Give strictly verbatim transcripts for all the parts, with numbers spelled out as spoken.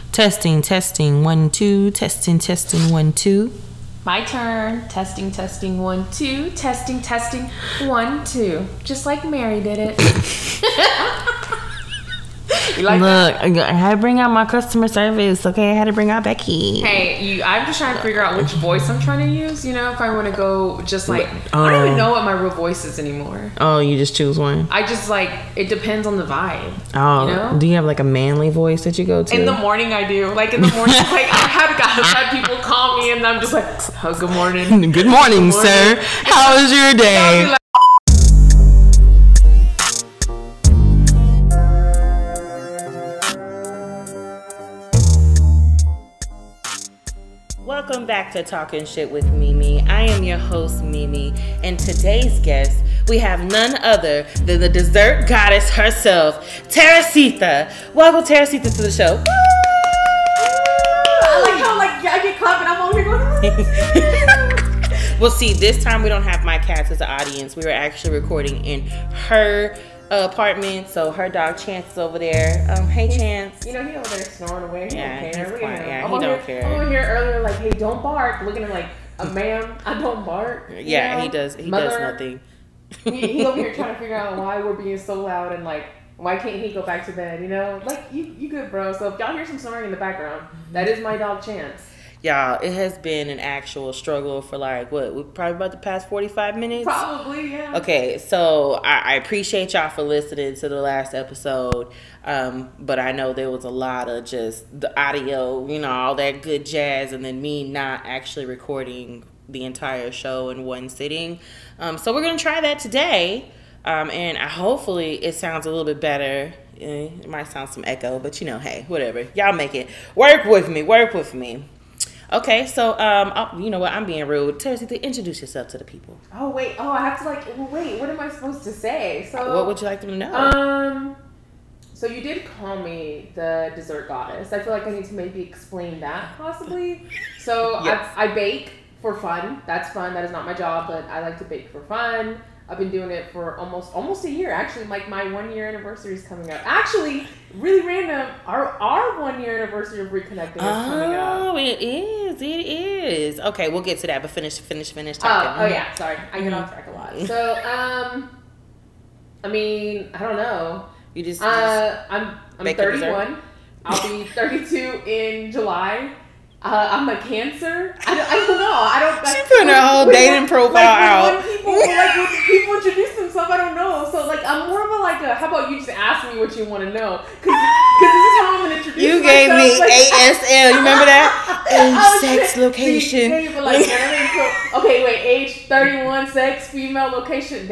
Testing, testing, one, two. Testing, testing, one, two. My turn. Testing, testing, one, two. Testing, testing, one, two. Just like Mary did it. You like Look, that? I had to bring out my customer service. Okay, I had to bring out Becky. Hey, you. I'm just trying to figure out which voice I'm trying to use. You know, if I want to go just like oh. I don't even know what my real voice is anymore. Oh, you just choose one. I just like it depends on the vibe. Oh, you know? Do you have like a manly voice that you go to? In the morning, I do. Like in the morning, like I had I've had people call me, and I'm just like, oh, good morning. Good morning, good morning. Sir. How was your day? Welcome back to Talking Shit with Mimi. I am your host, Mimi, and today's guest, we have none other than the dessert goddess herself, Teresita. Welcome, Teresita, to the show. I like how like I get clapping, I'm over here going. Well, see, this time we don't have my cats as the audience. We were actually recording in her Uh, apartment, so her dog Chance is over there. Um, hey Chance. You know he over there snoring away. He yeah, don't care. he's quiet. Yeah, I'm he don't here, care. I'm over here earlier, like, hey, don't bark. Looking at like a ma'am, I don't bark. Yeah, know? he does. He Mother, does nothing. he, he over here trying to figure out why we're being so loud and like why can't he go back to bed? You know, like you, you good, bro. So if y'all hear some snoring in the background, that is my dog Chance. Y'all, it has been an actual struggle for like, what, probably about the past forty-five minutes? Probably, yeah. Okay, so I, I appreciate y'all for listening to the last episode, um, but I know there was a lot of just the audio, you know, all that good jazz, and then me not actually recording the entire show in one sitting. Um, so we're going to try that today, um, and I, hopefully it sounds a little bit better. It might sound some echo, but you know, hey, whatever. Y'all make it. Work with me. Work with me. Okay, so, um, oh, you know what? I'm being rude. Teresita, introduce yourself to the people. Oh, wait. Oh, I have to, like, well, wait. What am I supposed to say? So, what would you like them to know? Um, so you did call me the dessert goddess. I feel like I need to maybe explain that, possibly. So, yes. I, I bake for fun. That's fun. That is not my job, but I like to bake for fun. I've been doing it for almost almost a year. Actually, like my one year anniversary is coming up. Actually, really random. Our our one year anniversary of reconnecting is oh, coming up. Oh, it is. It is. Okay, we'll get to that. But finish, finish, finish Oh, talking. oh yeah. Sorry, I get mm-hmm. off track a lot. So, um, I mean, I don't know. You just. Uh, I'm I'm thirty-one. I'll be thirty-two in July. Uh, I'm a Cancer. I don't, I don't know. I don't. She's putting her whole dating profile like, out. When people, like when people introduce themselves, I don't know. So like, I'm more of a like a. How about you just ask me what you want to know? Because this is how I'm gonna introduce you myself. You gave me like, A S L. You remember that? Age, sex, say, location. See, but like, okay, wait. Age, thirty-one, sex, female, location.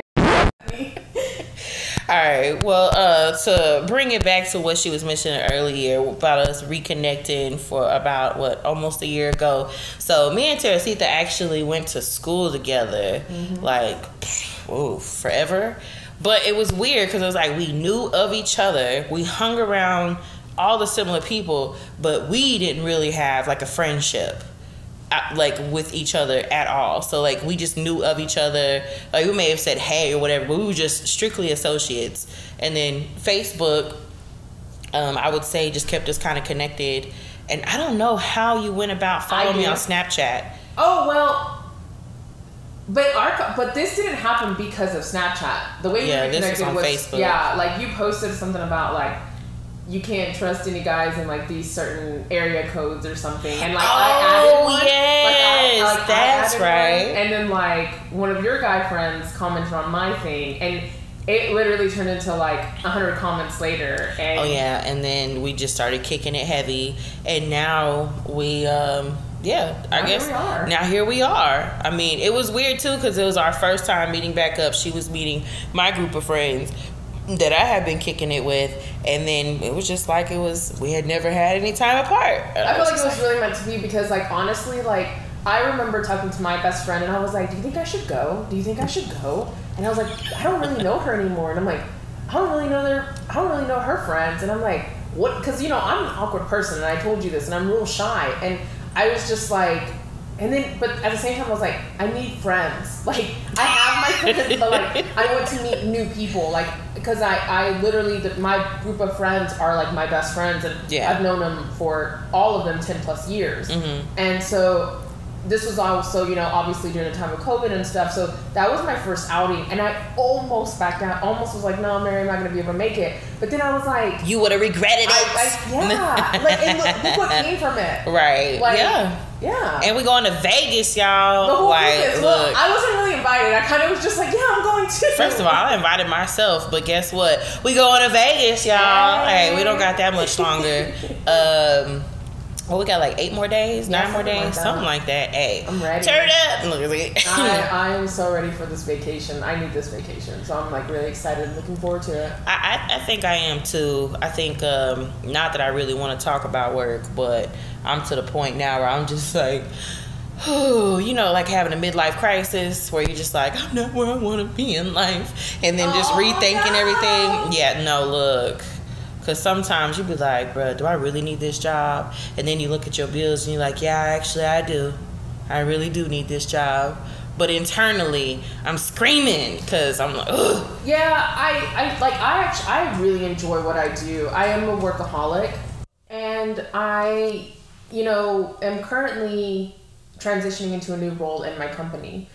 All right, well, uh, to bring it back to what she was mentioning earlier about us reconnecting for about, what, almost a year ago. So me and Teresita actually went to school together, mm-hmm. like, oh, forever. But it was weird because it was like we knew of each other. We hung around all the similar people, but we didn't really have, like, a friendship. Like with each other at all. So like we just knew of each other. Like we may have said hey or whatever, but we were just strictly associates. And then Facebook, um, I would say, just kept us kind of connected. And I don't know how you went about following me on Snapchat. Oh well, but our but this didn't happen because of Snapchat. The way yeah, we this was on was, Facebook. Yeah, like you posted something about like. You can't trust any guys in like these certain area codes or something, and like oh, I added one. Yes, like, I, like, that's I right. One, and then like one of your guy friends commented on my thing, and it literally turned into like a hundred comments later. And oh yeah, and then we just started kicking it heavy, and now we, um, yeah, I now guess here we are. now here we are. I mean, it was weird too because it was our first time meeting back up. She was meeting my group of friends that I had been kicking it with, and then it was just like it was we had never had any time apart. I feel like it was really meant to be because like honestly like I remember talking to my best friend and I was like, do you think I should go? Do you think I should go? And I was like, I don't really know her anymore. And I'm like, I don't really know their I don't really know her friends. And I'm like, what? Because you know I'm an awkward person and I told you this and I'm real shy. And I was just like, and then but at the same time I was like, I need friends. Like I have my friends, but like I went to meet new people, like because I, I literally the, my group of friends are like my best friends, and yeah. I've known them for all of them ten plus years, mm-hmm. and so this was also, you know, obviously during the time of COVID and stuff. So that was my first outing, and I almost backed down. Almost was like, no, Mary, I'm not gonna be able to make it. But then I was like, you would have regretted it. I, I, yeah, like and look, look what came from it. Right. Like, yeah. Yeah. And we're going to Vegas, y'all. The whole like, Vegas. look. Well, I wasn't really invited. I kind of was just like, yeah, I'm going to. First of all, I invited myself, but guess what? We going to Vegas, y'all. Hey, hey we don't got that much longer. um. Well, we got like eight more days, yeah, nine more days, like something like that. Hey, I'm ready. Turn up. Look at me. I, I am so ready for this vacation. I need this vacation, so I'm like really excited and looking forward to it. I, I, I think I am too. I think um, not that I really want to talk about work, but I'm to the point now where I'm just like, oh, you know, like having a midlife crisis where you're just like, I'm not where I want to be in life, and then just oh, rethinking no. everything. Yeah, no, look. Because sometimes you be like, bro, do I really need this job? And then you look at your bills and you're like, yeah, actually I do. I really do need this job. But internally, I'm screaming because I'm like, ugh. Yeah, I, I like I actually I really enjoy what I do. I am a workaholic, and I, you know, am currently transitioning into a new role in my company.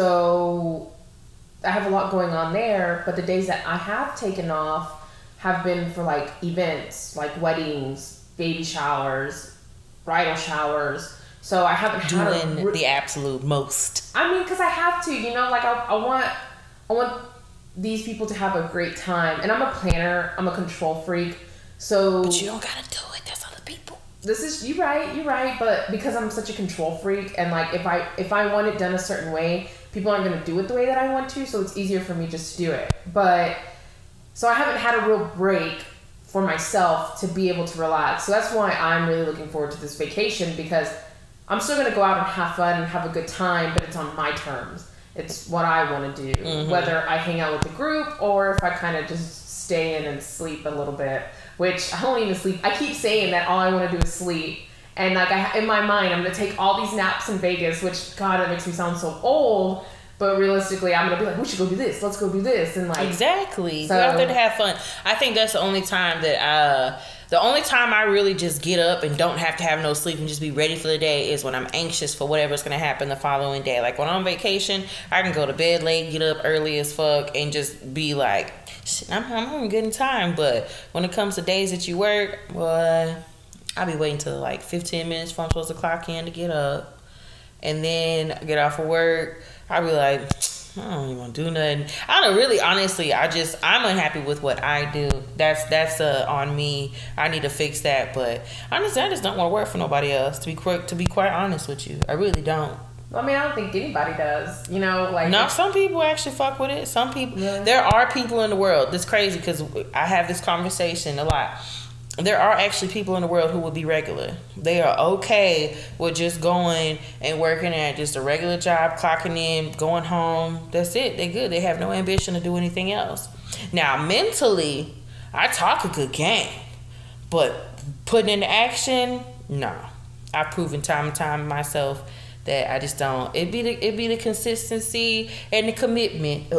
So I have a lot going on there. But the days that I have taken off have been for like events, like weddings, baby showers, bridal showers. So I haven't doing had a re- the absolute most. I mean, because I have to, you know, like I, I want, I want these people to have a great time. And I'm a planner. I'm a control freak. So, but you don't gotta do it. That's other people. This is you right. You're right. But because I'm such a control freak, and like if I if I want it done a certain way, people aren't gonna do it the way that I want to. So it's easier for me just to do it. But So I haven't had a real break for myself to be able to relax. So that's why I'm really looking forward to this vacation, because I'm still going to go out and have fun and have a good time, but it's on my terms. It's what I want to do, mm-hmm. whether I hang out with the group or if I kind of just stay in and sleep a little bit, which I don't even sleep. I keep saying that all I want to do is sleep. And like I, in my mind, I'm going to take all these naps in Vegas, which, God, that makes me sound so old. But realistically, I'm gonna be like, we should go do this. Let's go do this, and like exactly. So, go out there to have fun. I think that's the only time that uh, the only time I really just get up and don't have to have no sleep and just be ready for the day is when I'm anxious for whatever's gonna happen the following day. Like when I'm on vacation, I can go to bed late, get up early as fuck, and just be like, shit, I'm I'm having a good time. But when it comes to days that you work, well, I'll be waiting till like fifteen minutes before I'm supposed to clock in to get up, and then I get off of work. I'd be like, I don't even want to do nothing. I don't know, really, honestly, I just, I'm unhappy with what I do. That's that's uh, on me. I need to fix that. But honestly, I just don't want to work for nobody else, to be quick, to be quite honest with you. I really don't. I mean, I don't think anybody does. You know, like... No, some people actually fuck with it. Some people... Yeah. There are people in the world. That's crazy because I have this conversation a lot. There are actually people in the world who will be regular. They are okay with just going and working at just a regular job, clocking in, going home. That's it. They're good. They have no ambition to do anything else. Now, mentally, I talk a good game. But putting into action, no. I've proven time and time myself that I just don't. It be the it be the consistency and the commitment.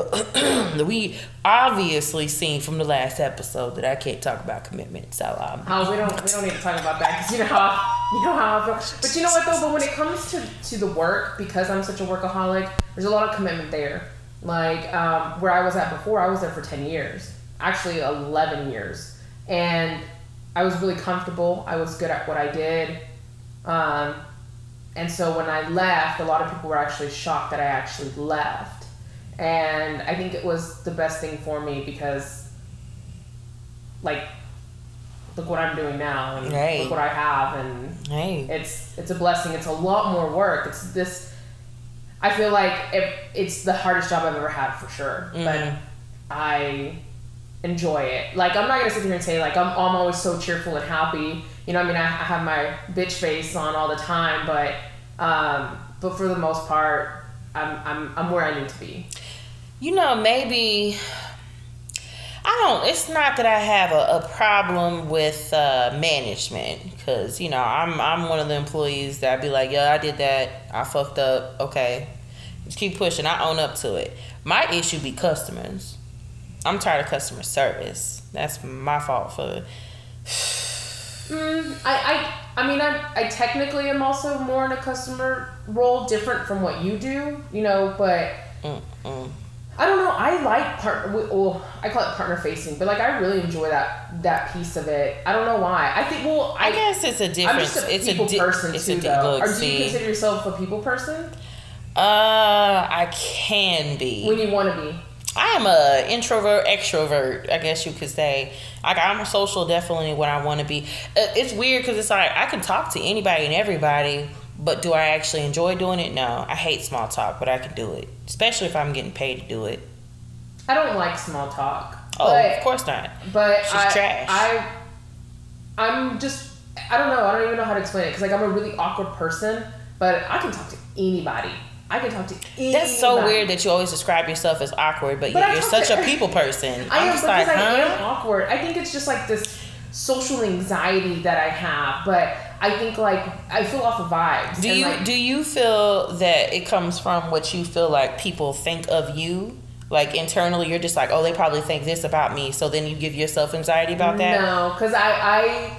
We obviously seen from the last episode that I can't talk about commitment. So um, oh, we don't we don't need to talk about that because you know how you know how I feel. But you know what though? But when it comes to to the work, because I'm such a workaholic, there's a lot of commitment there. Like um, where I was at before, I was there for ten years, actually eleven years, and I was really comfortable. I was good at what I did. Um, And so when I left, a lot of people were actually shocked that I actually left. And I think it was the best thing for me because, like, look what I'm doing now and hey. look what I have. And hey. it's it's a blessing. It's a lot more work. It's this, I feel like it, it's the hardest job I've ever had for sure. Mm. But I enjoy it. Like, I'm not going to sit here and say, like, I'm, I'm always so cheerful and happy. You know, I mean, I, I have my bitch face on all the time, but um, but for the most part, I'm I'm I'm where I need to be. You know, maybe I don't. It's not that I have a, a problem with uh, management, because you know I'm I'm one of the employees that I'd be like, yeah, I did that, I fucked up, okay, Just keep pushing. I own up to it. My issue be customers. I'm tired of customer service. That's my fault for. mm, I, I I mean I I technically am also more in a customer role, different from what you do, you know, but. Mm-mm. I don't know. I like part. Well, I call it partner facing, but like I really enjoy that that piece of it. I don't know why. I think. Well, I, I guess it's a different. I'm just a it's people a di- person it's too, a di- though. look, Or do see. you consider yourself a people person? Uh, I can be. When you want to be. I am a introvert, extrovert. I guess you could say. Like I'm social, definitely when I want to be. It's weird because it's like I can talk to anybody and everybody. But do I actually enjoy doing it? No. I hate small talk, but I can do it. Especially if I'm getting paid to do it. I don't like small talk. Oh, but, of course not. But She's I, trash. I, I'm just, I don't know. I don't even know how to explain it. Because like I'm a really awkward person. But I can talk to anybody. I can talk to anybody. That's so weird that you always describe yourself as awkward, but, but yet you're such to, a people person. I I'm am just because like, I huh? am awkward. I think it's just like this social anxiety that I have, but I think like I feel off of vibes. Do and you like, do you feel that it comes from what you feel like people think of you? Like internally, you're just like, oh, they probably think this about me, so then you give yourself anxiety about that? No, because I, I,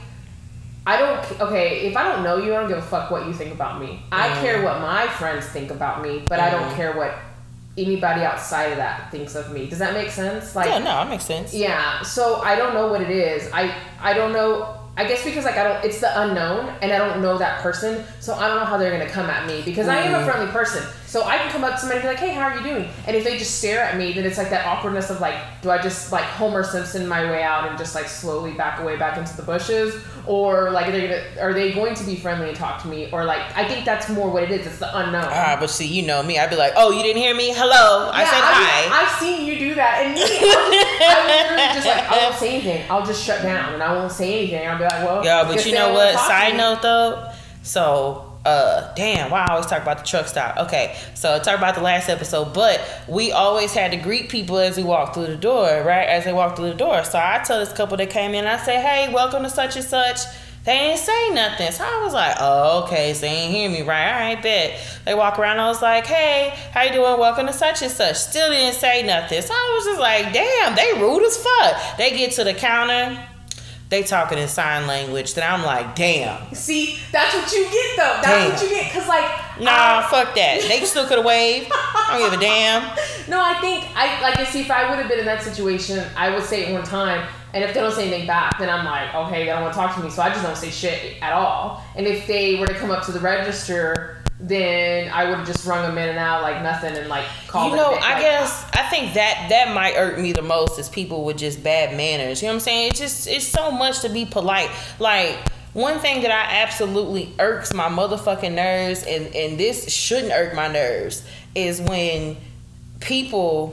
I don't. Okay, if I don't know you, I don't give a fuck what you think about me. Mm. I care what my friends think about me, but mm. I don't care what anybody outside of that thinks of me. Does that make sense? Like, yeah, no, that makes sense. Yeah. So I don't know what it is. I, I don't know. I guess because like I don't, it's the unknown, and I don't know that person, so I don't know how they're gonna come at me because mm. I am a friendly person. So I can come up to somebody and be like, "Hey, how are you doing?" And if they just stare at me, then it's like that awkwardness of like, do I just like Homer Simpson my way out and just like slowly back away back into the bushes, or like are they gonna, are they going to be friendly and talk to me, or like I think that's more what it is. It's the unknown. Ah, but see, you know me, I'd be like, "Oh, you didn't hear me? Hello, I yeah, said I hi." Mean, I've seen you do that, and me, I'll just, I literally just like I won't say anything. I'll just shut down and I won't say anything. I'll be like, "Well, yeah." But you know what? Side note though, so. Uh, damn, why I always talk about the truck stop. Okay, so talk about the last episode, but we always had to greet people as we walk through the door, right? As they walk through the door. So I told this couple that came in, I said, "Hey, welcome to such and such." They didn't say nothing. So I was like, oh, okay, so they ain't hear me, right? All right, bet. They walk around, I was like, "Hey, how you doing? Welcome to such and such." Still didn't say nothing. So I was just like, damn, they rude as fuck. They get to the counter. They talking in sign language. Then I'm like, damn. See, that's what you get though. That's damn. What you get. Cause like, nah, I, fuck that. They still could have waved. I don't give a damn. No, I think I like. See, if I would have been in that situation, I would say it one time. And if they don't say anything back, then I'm like, okay, they don't want to talk to me, so I just don't say shit at all. And if they were to come up to the register, then I would have just rung them in and out like nothing and like called. You know, it I like, guess I think that that might irk me the most is people with just bad manners. You know what I'm saying? It's just it's so much to be polite. Like one thing that I absolutely irks my motherfucking nerves, and and this shouldn't irk my nerves, is when people.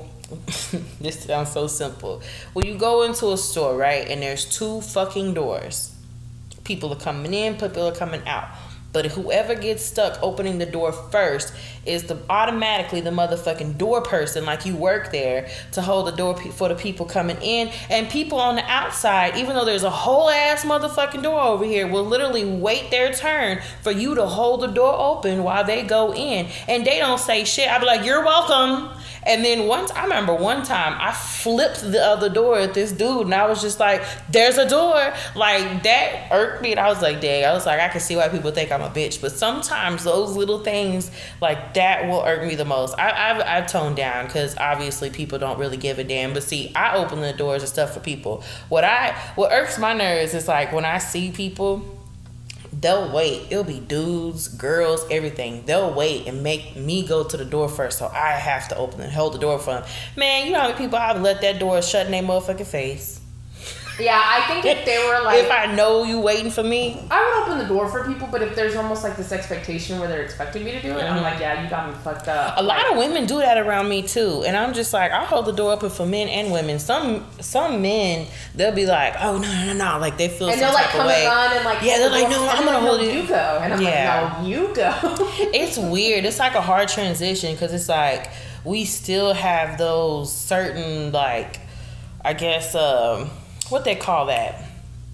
This sounds so simple. When you go into a store, right, and there's two fucking doors. People are coming in, people are coming out. But whoever gets stuck opening the door first is the automatically the motherfucking door person, like you work there to hold the door pe- for the people coming in. And people on the outside, even though there's a whole ass motherfucking door over here, will literally wait their turn for you to hold the door open while they go in. And they don't say shit. I'd be like, "You're welcome." And then once, I remember one time I flipped the other door at this dude and I was just like, "There's a door." Like that irked me and I was like, dang, I was like, I can see why people think I'm a bitch. But sometimes those little things like that will irk me the most. I, I've, I've toned down because obviously people don't really give a damn. But see, I open the doors and stuff for people. What I, what irks my nerves is like when I see people, they'll wait. It'll be dudes, girls, everything. They'll wait and make me go to the door first, so I have to open and hold the door for them. Man, you know how many people I've let that door shut in their motherfucking face? Yeah, I think if they were like... If I know you waiting for me? I would open the door for people, but if there's almost like this expectation where they're expecting me to do it, mm-hmm. I'm like, yeah, you got me fucked up. A lot like, of women do that around me too. And I'm just like, I'll hold the door open for men and women. Some some men, they'll be like, oh, no, no, no, no. Like they feel and some they'll like type come of way. and run and like... Yeah, they're like, no, I'm going to hold it. You go. And I'm yeah. like, no, you go. It's weird. It's like a hard transition because it's like we still have those certain like, I guess, um, what they call that?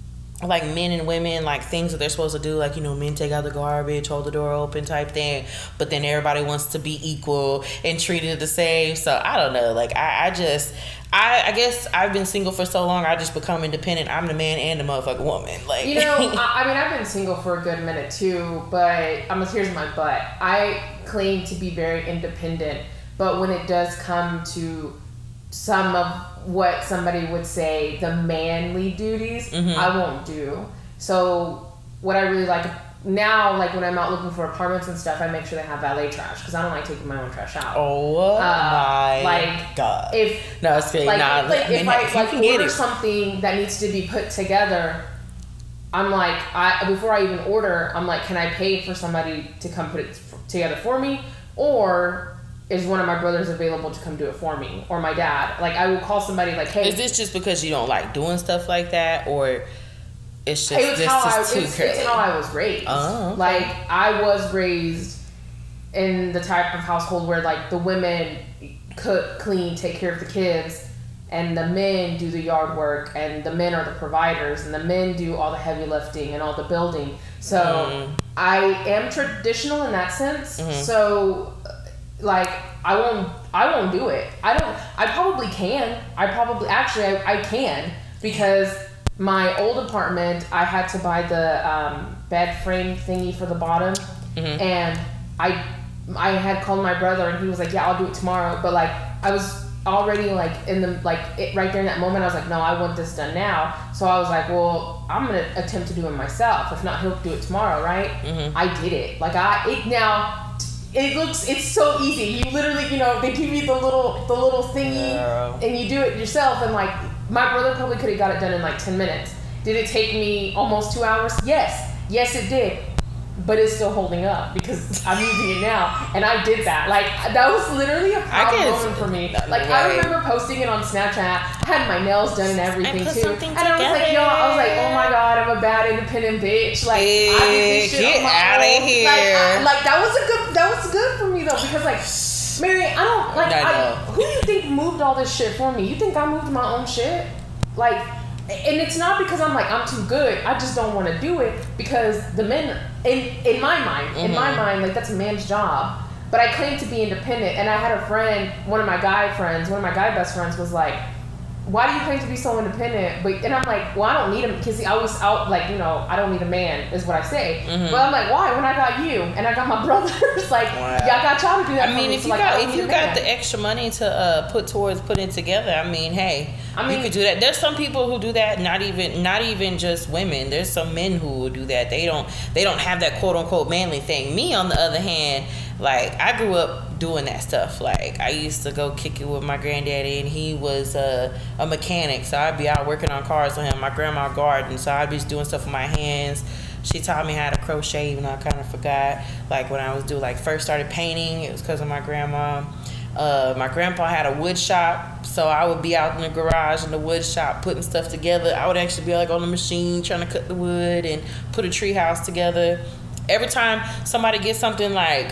like men and women, like things that they're supposed to do, like, you know, men take out the garbage, hold the door open type thing, but then everybody wants to be equal and treated the same. So I don't know, like I, I just I, I guess I've been single for so long, I just become independent. I'm the man and the motherfucking woman. Like, you know, I, I mean, I've been single for a good minute too, but I'm here's my but. I claim to be very independent, but when it does come to some of what somebody would say the manly duties, mm-hmm. I won't do. So what I really like now, like when I'm out looking for apartments and stuff, I make sure they have valet trash because I don't like taking my own trash out. Oh uh, my like, god! If no, it's kidding. Like, nah, like I mean, if I like order it. something that needs to be put together, I'm like, I before I even order, I'm like, can I pay for somebody to come put it together for me, or is one of my brothers available to come do it for me, or my dad? Like, I will call somebody like, hey. Is this just because you don't like doing stuff like that, or it's just it's this how is I, too it's, curly? it's how I was raised. Oh, okay. Like, I was raised in the type of household where like the women cook, clean, take care of the kids, and the men do the yard work, and the men are the providers, and the men do all the heavy lifting and all the building. So mm. I am traditional in that sense. Mm-hmm. So like I won't I won't do it. I don't I probably can. I probably actually I, I can because my old apartment I had to buy the um, bed frame thingy for the bottom, mm-hmm. and I I had called my brother and he was like, yeah, I'll do it tomorrow. But like I was already like in the like it, right there in that moment I was like, no, I want this done now. So I was like, well, I'm gonna attempt to do it myself. If not, he'll do it tomorrow, right? Mm-hmm. I did it. Like I it now it looks it's so easy. You literally, you know, they give you the little the little thingy yeah. and you do it yourself. And like my brother probably could have got it done in like ten minutes. Did it take me almost two hours? Yes. Yes, it did. But it's still holding up because I'm using it now, and I did that. Like that was literally a proud moment for me. Like I remember posting it on Snapchat. I had my nails done and everything too, and I was like, yo, I was like, oh my god, I'm a bad independent bitch. Like hey, I did this shit get on my out own. of here. Like, I, like that was a good. That was good for me though because like. Mary, I don't like. I, who do you think moved all this shit for me? You think I moved my own shit? Like, and it's not because I'm like I'm too good. I just don't want to do it because the men, in in my mind, mm-hmm. in my mind, like that's a man's job. But I claim to be independent, and I had a friend, one of my guy friends, one of my guy best friends, was like, "Why do you claim to be so independent?" But and I'm like, "Well, I don't need him because I was out like you know I don't need a man," is what I say. Mm-hmm. But I'm like, "Why? When I got you and I got my brothers, like wow. y'all got y'all to do that." I mean, for me. if so, you like, got if you got the extra money to uh, put towards putting it together, I mean, hey, I mean, you could do that. There's some people who do that. Not even not even just women. There's some men who will do that. They don't they don't have that quote unquote manly thing. Me, on the other hand, like I grew up doing that stuff. Like I used to go kick it with my granddaddy, and he was uh, a mechanic, so I'd be out working on cars with him. My grandma gardened, so I'd be doing stuff with my hands. She taught me how to crochet, even though I kind of forgot. Like when I was doing like first started painting, it was because of my grandma. Uh, my grandpa had a wood shop, so I would be out in the garage in the wood shop putting stuff together. I would actually be like on the machine trying to cut the wood and put a tree house together. Every time somebody gets something like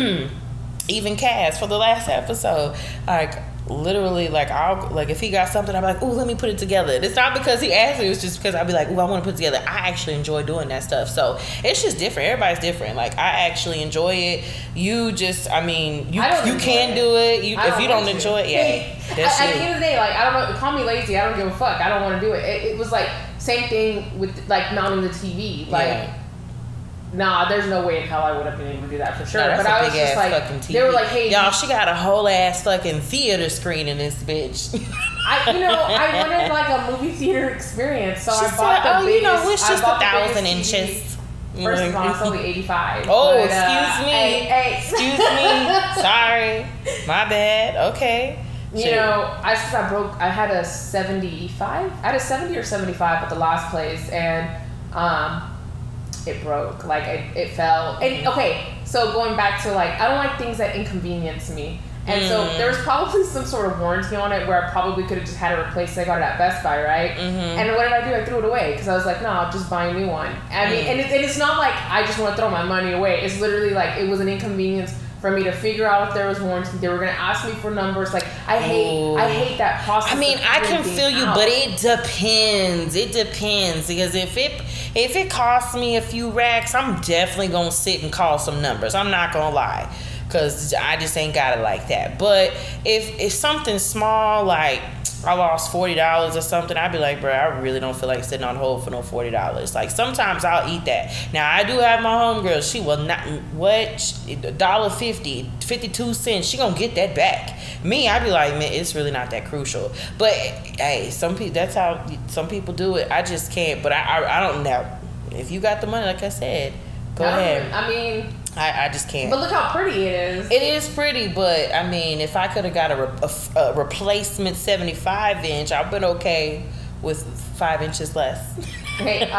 even Cass for the last episode, like literally like I'll like if he got something I'm like, ooh, let me put it together. It's not because he asked me, it's just because I'll be like, ooh, I want to put it together. I actually enjoy doing that stuff. So it's just different. Everybody's different. Like I actually enjoy it. You just I mean you you can it. do it. You if you don't enjoy it, yeah. That's at, at the end of the day, like I don't know, call me lazy, I don't give a fuck. I don't want to do it. It, it was like same thing with like mounting the T V. Like yeah. Nah, there's no way in hell I would have been able to do that for sure. No, but I was just like, they were like, "Hey, y'all, she got a whole ass fucking theater screen in this bitch." I, you know, I wanted like a movie theater experience, so she I said, bought the "Oh, biggest, you know, it's just a thousand inches." inches. First of all, it's only eighty-five. Oh, but, excuse uh, me. Hey, hey. Excuse me. Sorry, my bad. Okay. You Shoot. know, I since I broke, I had a seventy-five. I had a seventy or seventy-five at the last place, and um. it broke, like it, it fell. And okay, so going back to like, I don't like things that inconvenience me. And mm. so there was probably some sort of warranty on it where I probably could have just had it replaced. I got it at Best Buy, right? Mm-hmm. And what did I do? I threw it away because I was like, no, I'll just buy a new one. I mean, mm. and, it, and it's not like I just want to throw my money away. It's literally like it was an inconvenience for me to figure out if there was warranty. They were gonna ask me for numbers. Like I hate, Ooh. I hate that process. I mean, I can feel you, out. But it depends. It depends because if it if it costs me a few racks, I'm definitely gonna sit and call some numbers. I'm not gonna lie, because I just ain't got it like that. But if if something small like I lost forty dollars or something, I'd be like, bro, I really don't feel like sitting on hold for no forty dollars. Like, sometimes I'll eat that. Now, I do have my homegirl. She will not, what? one dollar fifty, fifty-two cents. She gonna get that back. Me, I'd be like, man, it's really not that crucial. But, hey, some people, that's how some people do it. I just can't. But I, I, I don't know. If you got the money, like I said, go I ahead. I mean... I, I just can't. But look how pretty it is. It is pretty, but I mean, if I could have got a, re- a, a replacement seventy-five inch, I've been okay with five inches less. Hey,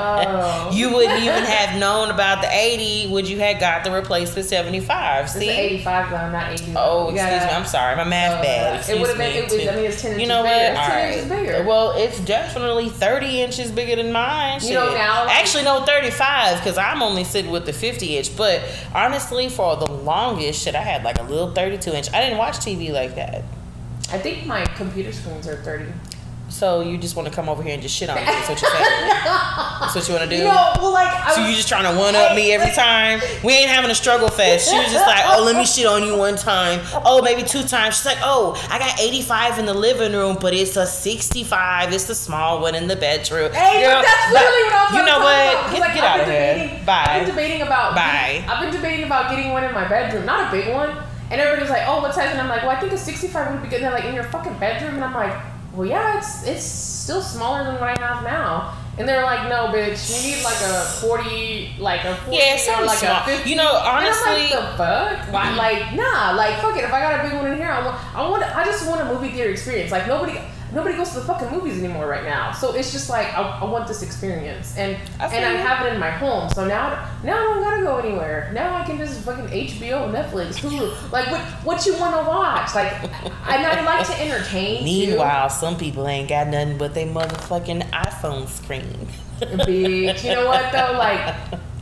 oh. You wouldn't even have known about the eighty would you had got the replacement seventy-five. See? It's eighty-five though, not eighty. Oh, excuse gotta, me. I'm sorry. My math uh, bad. Excuse it would have been, it was, I mean, it's ten you know inches bigger. What? It's ten right. inches bigger. Well, it's definitely thirty inches bigger than mine. You know, now. Like, actually, no, thirty-five, because I'm only sitting with the fifty inch. But honestly, for the longest, shit, I had like a little thirty-two inch. I didn't watch T V like that. I think my computer screens are thirty. So you just want to come over here and just shit on me? That's what you're saying? That's what you want to do? You know, well, like, I so was, you just trying to one up me every time? We ain't having a struggle fest. She was just like, oh, let me shit on you one time. Oh, maybe two times. She's like, oh, I got eighty-five in the living room, but it's a sixty-five. It's the small one in the bedroom. Hey, Girl, that's literally what I was You know what? about. Get, like, get out of debating, here. Bye. I've been debating about. Bye. Getting, I've been debating about getting one in my bedroom, not a big one. And everybody's like, oh, what size? And I'm like, well, I think a sixty-five would be good. And they're like, in your fucking bedroom? And I'm like, well, yeah, it's it's still smaller than what I have now. And they're like, no, bitch, you need like a forty, like a forty, yeah, something or like small. a fifty. You know, honestly, and I'm like, the fuck? Why? Like, nah, like, fuck it. If I got a big one in here, I want, I want, I just want a movie theater experience. Like, nobody, nobody goes to the fucking movies anymore right now. So it's just like, I, I want this experience, and I and I have it in my home. So now, now I don't gotta go anywhere. Now I can just fucking H B O, Netflix, Hulu, like what, what you want to watch. Like, and I like to entertain. Meanwhile, too. some people ain't got nothing but they motherfucking iPhone screen. Bitch, you know what though? Like,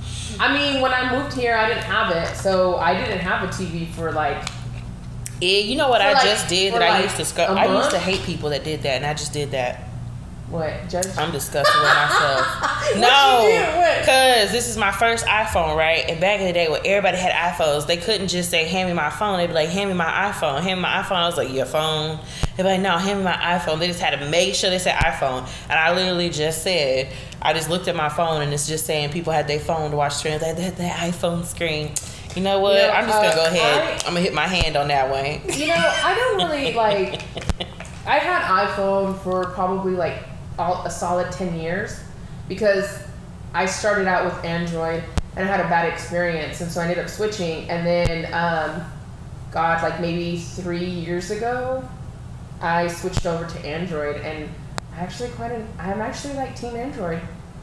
I mean, when I moved here, I didn't have it, so I didn't have a T V for like. Yeah, you know what I like, just did that like I used to scu- I used to hate people that did that, and I just did that. What? Judge? I'm disgusted with myself. No, because this is my first iPhone, right? And back in the day when everybody had iPhones, they couldn't just say, hand me my phone. They'd be like, hand me my iPhone. Hand me my iPhone. I was like, your phone? They'd be like, no, hand me my iPhone. They just had to make sure they said iPhone. And I literally just said, I just looked at my phone and it's just saying people had their phone to watch streams. They had their iPhone screen. You know what? You know, I'm just going to uh, go ahead. I, I'm going to hit my hand on that one. You know, I don't really like, I had iPhone for probably like all, a solid ten years because I started out with Android and I had a bad experience. And so I ended up switching. And then, um, God, like maybe three years ago, I switched over to Android and I actually quite, an, I'm actually like team Android.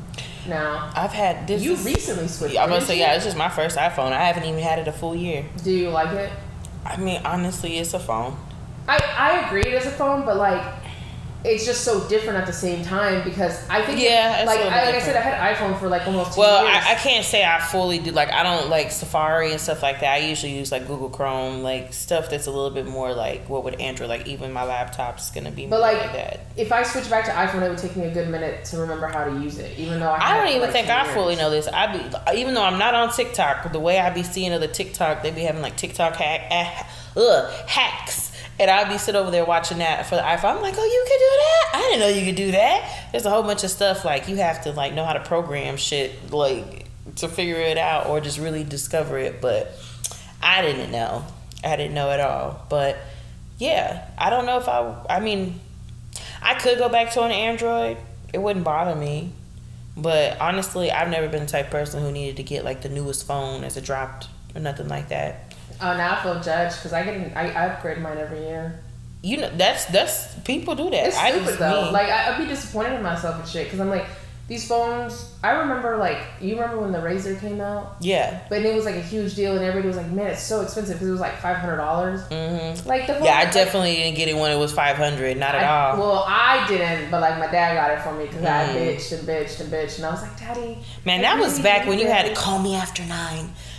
Now I've had this. You is, recently switched. I'm gonna say yeah. It's just my first iPhone. I haven't even had it a full year. Do you like it? I mean, honestly, it's a phone. I I agree it is a phone, but like, it's just so different at the same time because I think yeah, it, like I, like I said, I had iPhone for like almost two well, years. Well, I, I can't say I fully do. Like, I don't like Safari and stuff like that. I usually use like Google Chrome, like stuff that's a little bit more like what would Android. Like even my laptop's gonna be but more like, like that. If I switch back to iPhone, it would take me a good minute to remember how to use it. Even though I, I don't even like think I years. fully know this. I be even though I'm not on TikTok. The way I be seeing other TikTok, they be having like TikTok hack, uh, ugh, hacks. And I'd be sitting over there watching that for the iPhone. I'm like, oh, you could do that? I didn't know you could do that. There's a whole bunch of stuff like you have to like know how to program shit like to figure it out or just really discover it. But I didn't know. I didn't know at all. But yeah, I don't know if I. I mean, I could go back to an Android. It wouldn't bother me. But honestly, I've never been the type of person who needed to get like the newest phone as it dropped or nothing like that. Oh, now I feel judged because I get I, I upgrade mine every year. You know, that's that's people do that. It's I stupid just, though. me. Like I, I'd be disappointed in myself and shit because I'm like, these phones. I remember like you remember when the Razr came out? Yeah. But it was like a huge deal and everybody was like, man, it's so expensive because it was like five hundred dollars. Mm-hmm. Like the phone, yeah, I like, definitely didn't get it when it was five hundred. Not at I, all. Well, I didn't, but like my dad got it for me because mm. I bitched and bitched and bitched and I was like, Daddy. Man, that was back when you had to call me after nine.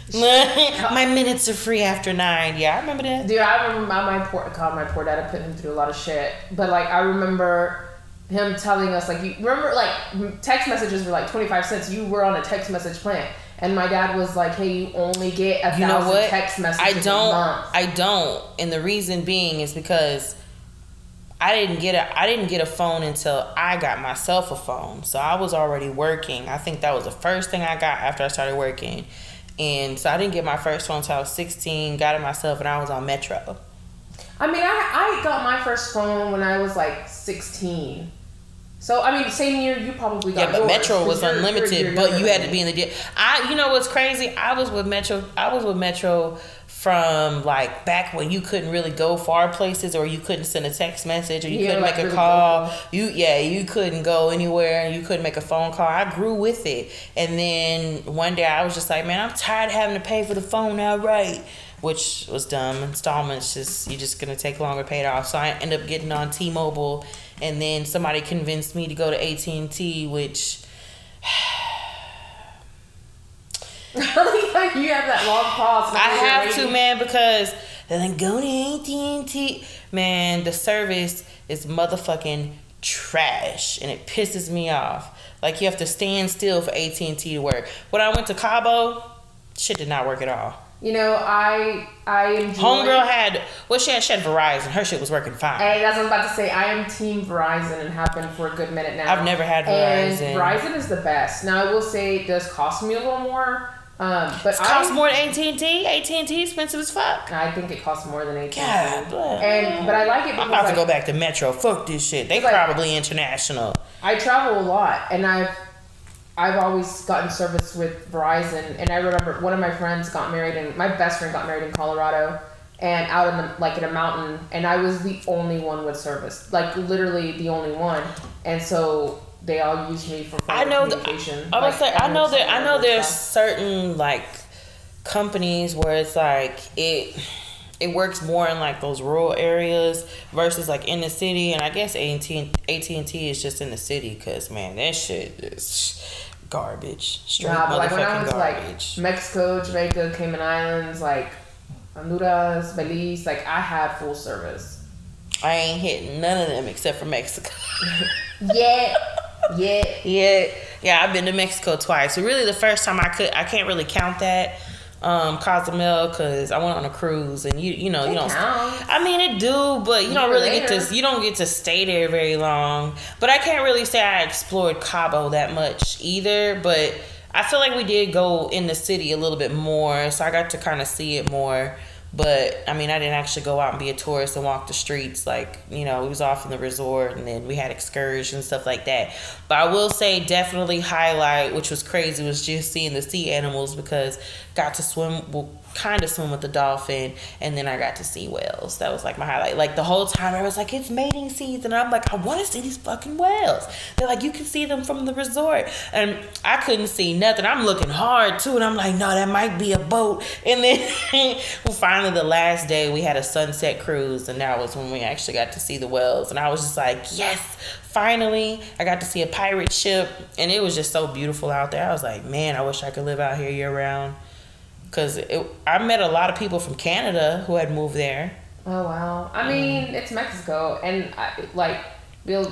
My minutes are free after nine. Yeah, I remember that. Dude, I remember my, my poor God, my poor dad. I put him through a lot of shit. But like, I remember him telling us, like, you remember, like, text messages were like twenty-five cents. You were on a text message plan. And my dad was like, hey, you only get a you know thousand what? text messages I don't, a month. I don't. And the reason being is because I didn't get a I didn't get a phone until I got myself a phone. So I was already working. I think that was the first thing I got after I started working. And so I didn't get my first phone until I was sixteen, got it myself, and I was on Metro. I mean, I, I got my first phone when I was like sixteen. So, I mean, same year you probably got Yeah, but yours, Metro was you're, unlimited, you're, you're but you had than to be in the deal. I, you know what's crazy? I was with Metro. I was with Metro from like back when you couldn't really go far places, or you couldn't send a text message, or you Yeah, couldn't like make a really call. local. You yeah, you couldn't go anywhere, and you couldn't make a phone call. I grew with it, and then one day I was just like, man, I'm tired of having to pay for the phone outright, which was dumb. Installments, just you're just gonna take longer to pay it off. So I ended up getting on T-Mobile, and then somebody convinced me to go to A T and T, which. you have that long pause. I have to, man, because they're like, go to A T and T. Man, the service is motherfucking trash, and it pisses me off. Like, you have to stand still for A T and T to work. When I went to Cabo, shit did not work at all. You know, I I enjoy. Homegirl had, well, she had, she had Verizon. Her shit was working fine. Hey, that's what I was about to say. I am team Verizon and have been for a good minute now. I've never had Verizon. And Verizon is the best. Now, I will say it does cost me a little more. Um, but It costs I, more than A T and T. A T and T expensive as fuck. I think it costs more than A T God, and T. but, And but I like it because I'm about like, to go back to Metro. Fuck this shit. They like- probably international. I travel a lot, and I've I've always gotten service with Verizon. And I remember one of my friends got married, and my best friend got married in Colorado, and out in the, like in a mountain, and I was the only one with service, like literally the only one, and so they all used me for phone I know. communication. The, I, I was like, like, I know that. I know and there's stuff. certain like companies where it's like it. It works more in like those rural areas versus like in the city, and I guess A T and T is just in the city because man, that shit is garbage, straight Nah, but like motherfucking when I was garbage. like Mexico, Jamaica, Cayman Islands, like Honduras, Belize, like I had full service. I ain't hitting none of them except for Mexico. Yeah, yeah. yeah, yeah. I've been to Mexico twice. So really, the first time I could, I can't really count that. Um, Cozumel, because I went on a cruise, and you you know you It don't. counts. I mean, it do, but you, You don't were really get there. to you don't get to stay there very long. But I can't really say I explored Cabo that much either. But I feel like we did go in the city a little bit more, so I got to kind of see it more. But I mean, I didn't actually go out and be a tourist and walk the streets. Like, you know, we was off in the resort, and then we had excursions and stuff like that. But I will say, definitely highlight, which was crazy, was just seeing the sea animals, because got to swim, well, kind of swim with the dolphin, and then I got to see whales. That was like my highlight. Like the whole time I was like, it's mating season, and I'm like, I want to see these fucking whales. They're like, you can see them from the resort, and I couldn't see nothing. I'm looking hard too, and I'm like, no, that might be a boat. And then well, finally the last day we had a sunset cruise, and that was when we actually got to see the whales, and I was just like, yes, finally I got to see a pirate ship, and it was just so beautiful out there. I was like, man, I wish I could live out here year round. Because I met a lot of people from Canada who had moved there. Oh wow! I mean, it's Mexico, and I, like, Bill.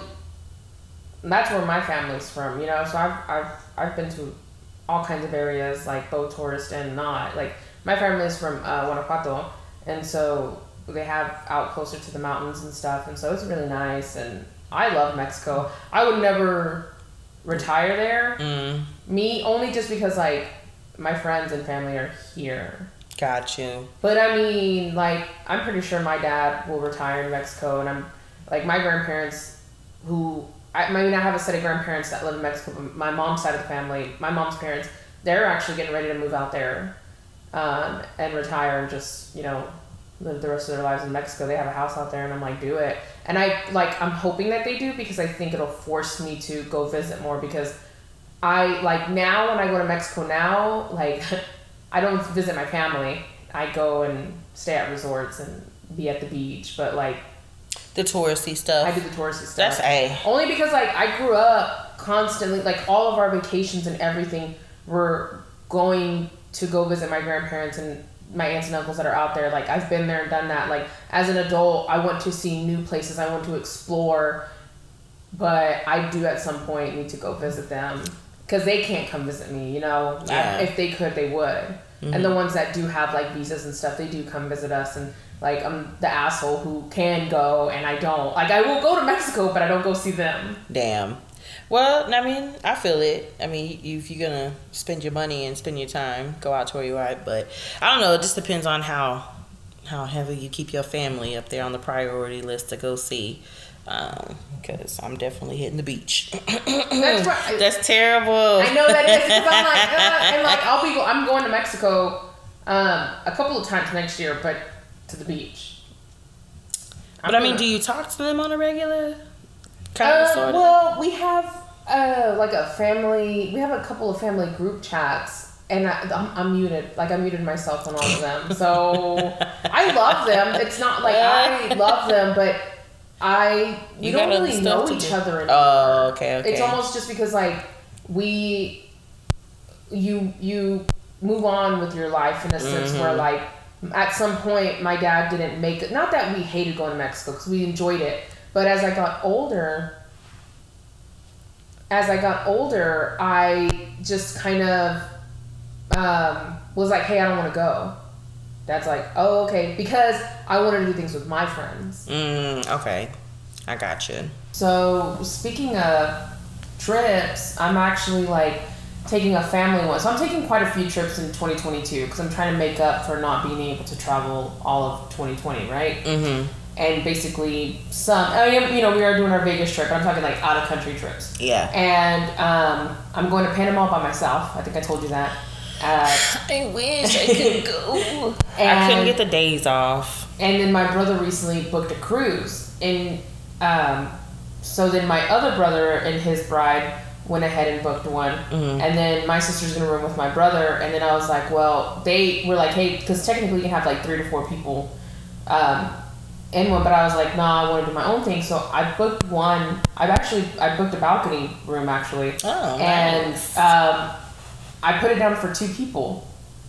That's where my family's from, you know. So I've I've I've been to all kinds of areas, like both tourist and not. Like my family's from uh, Guanajuato, and so they have out closer to the mountains and stuff, and so it's really nice. And I love Mexico. I would never retire there. Mm, Me only just because like my friends and family are here. got you. But I mean, like, I'm pretty sure my dad will retire in Mexico, and I'm, like, my grandparents, who, I mean, I have a set of grandparents that live in Mexico, but my mom's side of the family, my mom's parents, they're actually getting ready to move out there, um, and retire and just, you know, live the rest of their lives in Mexico. They have a house out there, and I'm like, do it. And I, like, I'm hoping that they do, because I think it'll force me to go visit more, because I, like, now when I go to Mexico now, like, I don't visit my family. I go and stay at resorts and be at the beach, but, like, The touristy stuff. I do the touristy stuff. That's A. Only because, like, I grew up constantly, like, all of our vacations and everything were going to go visit my grandparents and my aunts and uncles that are out there. Like, I've been there and done that. Like, as an adult, I want to see new places. I want to explore. But I do at some point need to go visit them. Because they can't come visit me, you know? Yeah. I, if they could, they would. Mm-hmm. And the ones that do have, like, visas and stuff, they do come visit us. And, like, I'm the asshole who can go and I don't. Like, I will go to Mexico, but I don't go see them. Damn. Well, I mean, I feel it. I mean, you, if you're going to spend your money and spend your time, go out to where you're at. But I don't know. It just depends on how how heavy you keep your family up there on the priority list to go see. Because um, I'm definitely hitting the beach. That's right. That's terrible. I know that is. Because I'm like, uh, and like, I'll be, go- I'm going to Mexico um, a couple of times next year, but to the beach. I'm but I mean, gonna, do you talk to them on a regular? Kind uh, of, sort of? Well, we have uh, like a family, we have a couple of family group chats, and I, I'm, I'm muted. Like, I muted myself on all of them. So I love them. It's not like I love them, but I, we You don't got really other know stuff to each do. other anymore. Oh, okay, okay. It's almost just because, like, we, you, you move on with your life in a sense Mm-hmm. where, like, at some point my dad didn't make it, not that we hated going to Mexico because we enjoyed it, but as I got older, as I got older, I just kind of um, was like, hey, I don't want to go. Dad's like, oh, okay, because I wanted to do things with my friends. Mm, okay, I got you. So speaking of trips, I'm actually like taking a family one. So I'm taking quite a few trips in twenty twenty-two because I'm trying to make up for not being able to travel all of twenty twenty, right? Mm-hmm. And basically some, I mean, you know, we are doing our Vegas trip. I'm talking like out of country trips. Yeah. And um, I'm going to Panama by myself. I think I told you that. Uh, I wish I could go. And, I couldn't get the days off. And then my brother recently booked a cruise. And um, so then my other brother and his bride went ahead and booked one. Mm-hmm. And then my sister's going to room with my brother. And then I was like, well, they were like, hey, because technically you can have like three to four people um, in one. But I was like, nah, I want to do my own thing. So I booked one. I've actually, I booked a balcony room actually. Oh, and nice. um, I put it down for two people.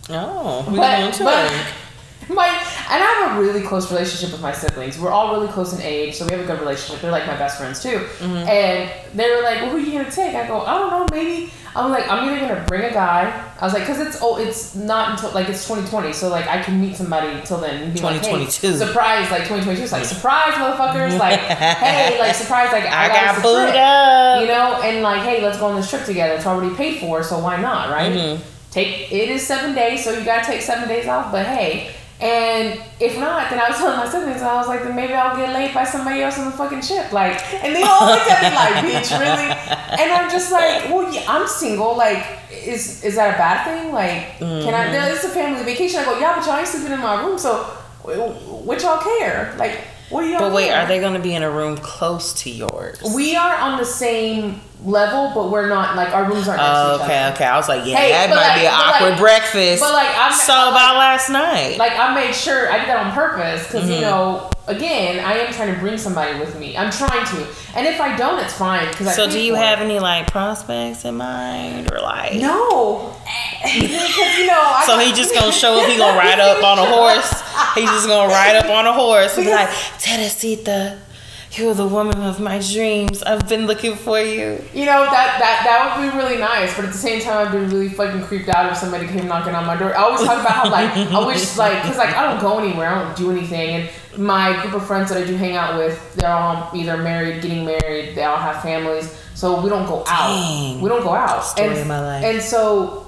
Oh, we but, to but my and I have a really close relationship with my siblings. We're all really close in age, so we have a good relationship. They're like my best friends too. Mm-hmm. And they were like, well, "Who are you gonna take?" I go, "I don't know. Maybe." I'm like, "I'm either gonna bring a guy." I was like, "Cause it's oh, it's not until like it's twenty twenty, so like I can meet somebody till then and be like, hey, surprise, like twenty twenty-two, it's like surprise, motherfuckers, like hey, like surprise, like I, I got, got booed up, you know, and like hey, let's go on this trip together. It's already paid for, so why not, right?" Mm-hmm. Take it is seven days, so you gotta take seven days off. But hey, and if not, then I was telling my siblings, I was like, then maybe I'll get laid by somebody else on the fucking ship. Like, and they all looked at me like, bitch, really? And I'm just like, well, yeah, I'm single. Like, is is that a bad thing? Like, mm-hmm. can I? No, it's a family vacation. I go, yeah, but y'all ain't sleeping in my room, so what y'all care? Like, what do y'all? But wait, care? are they going to be in a room close to yours? We are on the same level, but we're not like our rooms aren't next oh, to each okay, other. okay. I was like, yeah, hey, that might like, be an awkward like, breakfast. But like, I'm so like, about last night. Like, I made sure I did that on purpose because mm-hmm. you know, again, I am trying to bring somebody with me. I'm trying to, and if I don't, it's fine. Because so, I do you for have it. any like prospects in mind or like? No, because you know. I so got, he just gonna show up. He gonna ride up on a horse. He's just gonna ride up on a horse and be like, Teresita, you're the woman of my dreams. I've been looking for you. You know, that, that that would be really nice, but at the same time, I'd be really fucking creeped out if somebody came knocking on my door. I always talk about how, like, I wish, like, because, like, I don't go anywhere. I don't do anything. And my group of friends that I do hang out with, they're all either married, getting married. They all have families. So we don't go out. Dang. We don't go out. Story and, of my life. And so...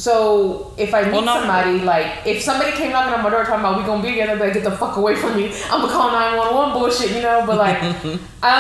So if I meet well, no, somebody, like, if somebody came knocking on my door talking about we gonna be together, I'd be like, get the fuck away from me. I'm gonna call nine one one bullshit, you know? But like, um,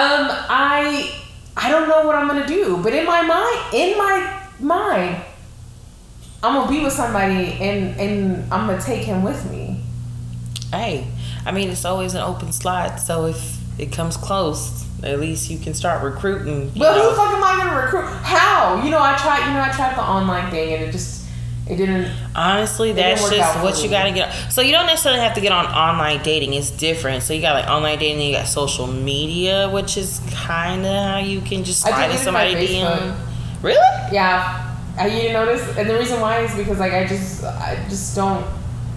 I, I don't know what I'm gonna do. But in my mind, in my mind, I'm gonna be with somebody and, and I'm gonna take him with me. Hey, I mean, it's always an open slot. So if it comes close, at least you can start recruiting. But know. who the fuck am I gonna recruit? How? You know, I tried. You know, I tried the online thing, and it just, it didn't. Honestly, it that's didn't just what you gotta get. So you don't necessarily have to get on online dating. It's different. So you got like online dating, and you got social media, which is kind of how you can just slide in somebody D M. Really? Yeah. Uh, you didn't notice, and the reason why is because like I just I just don't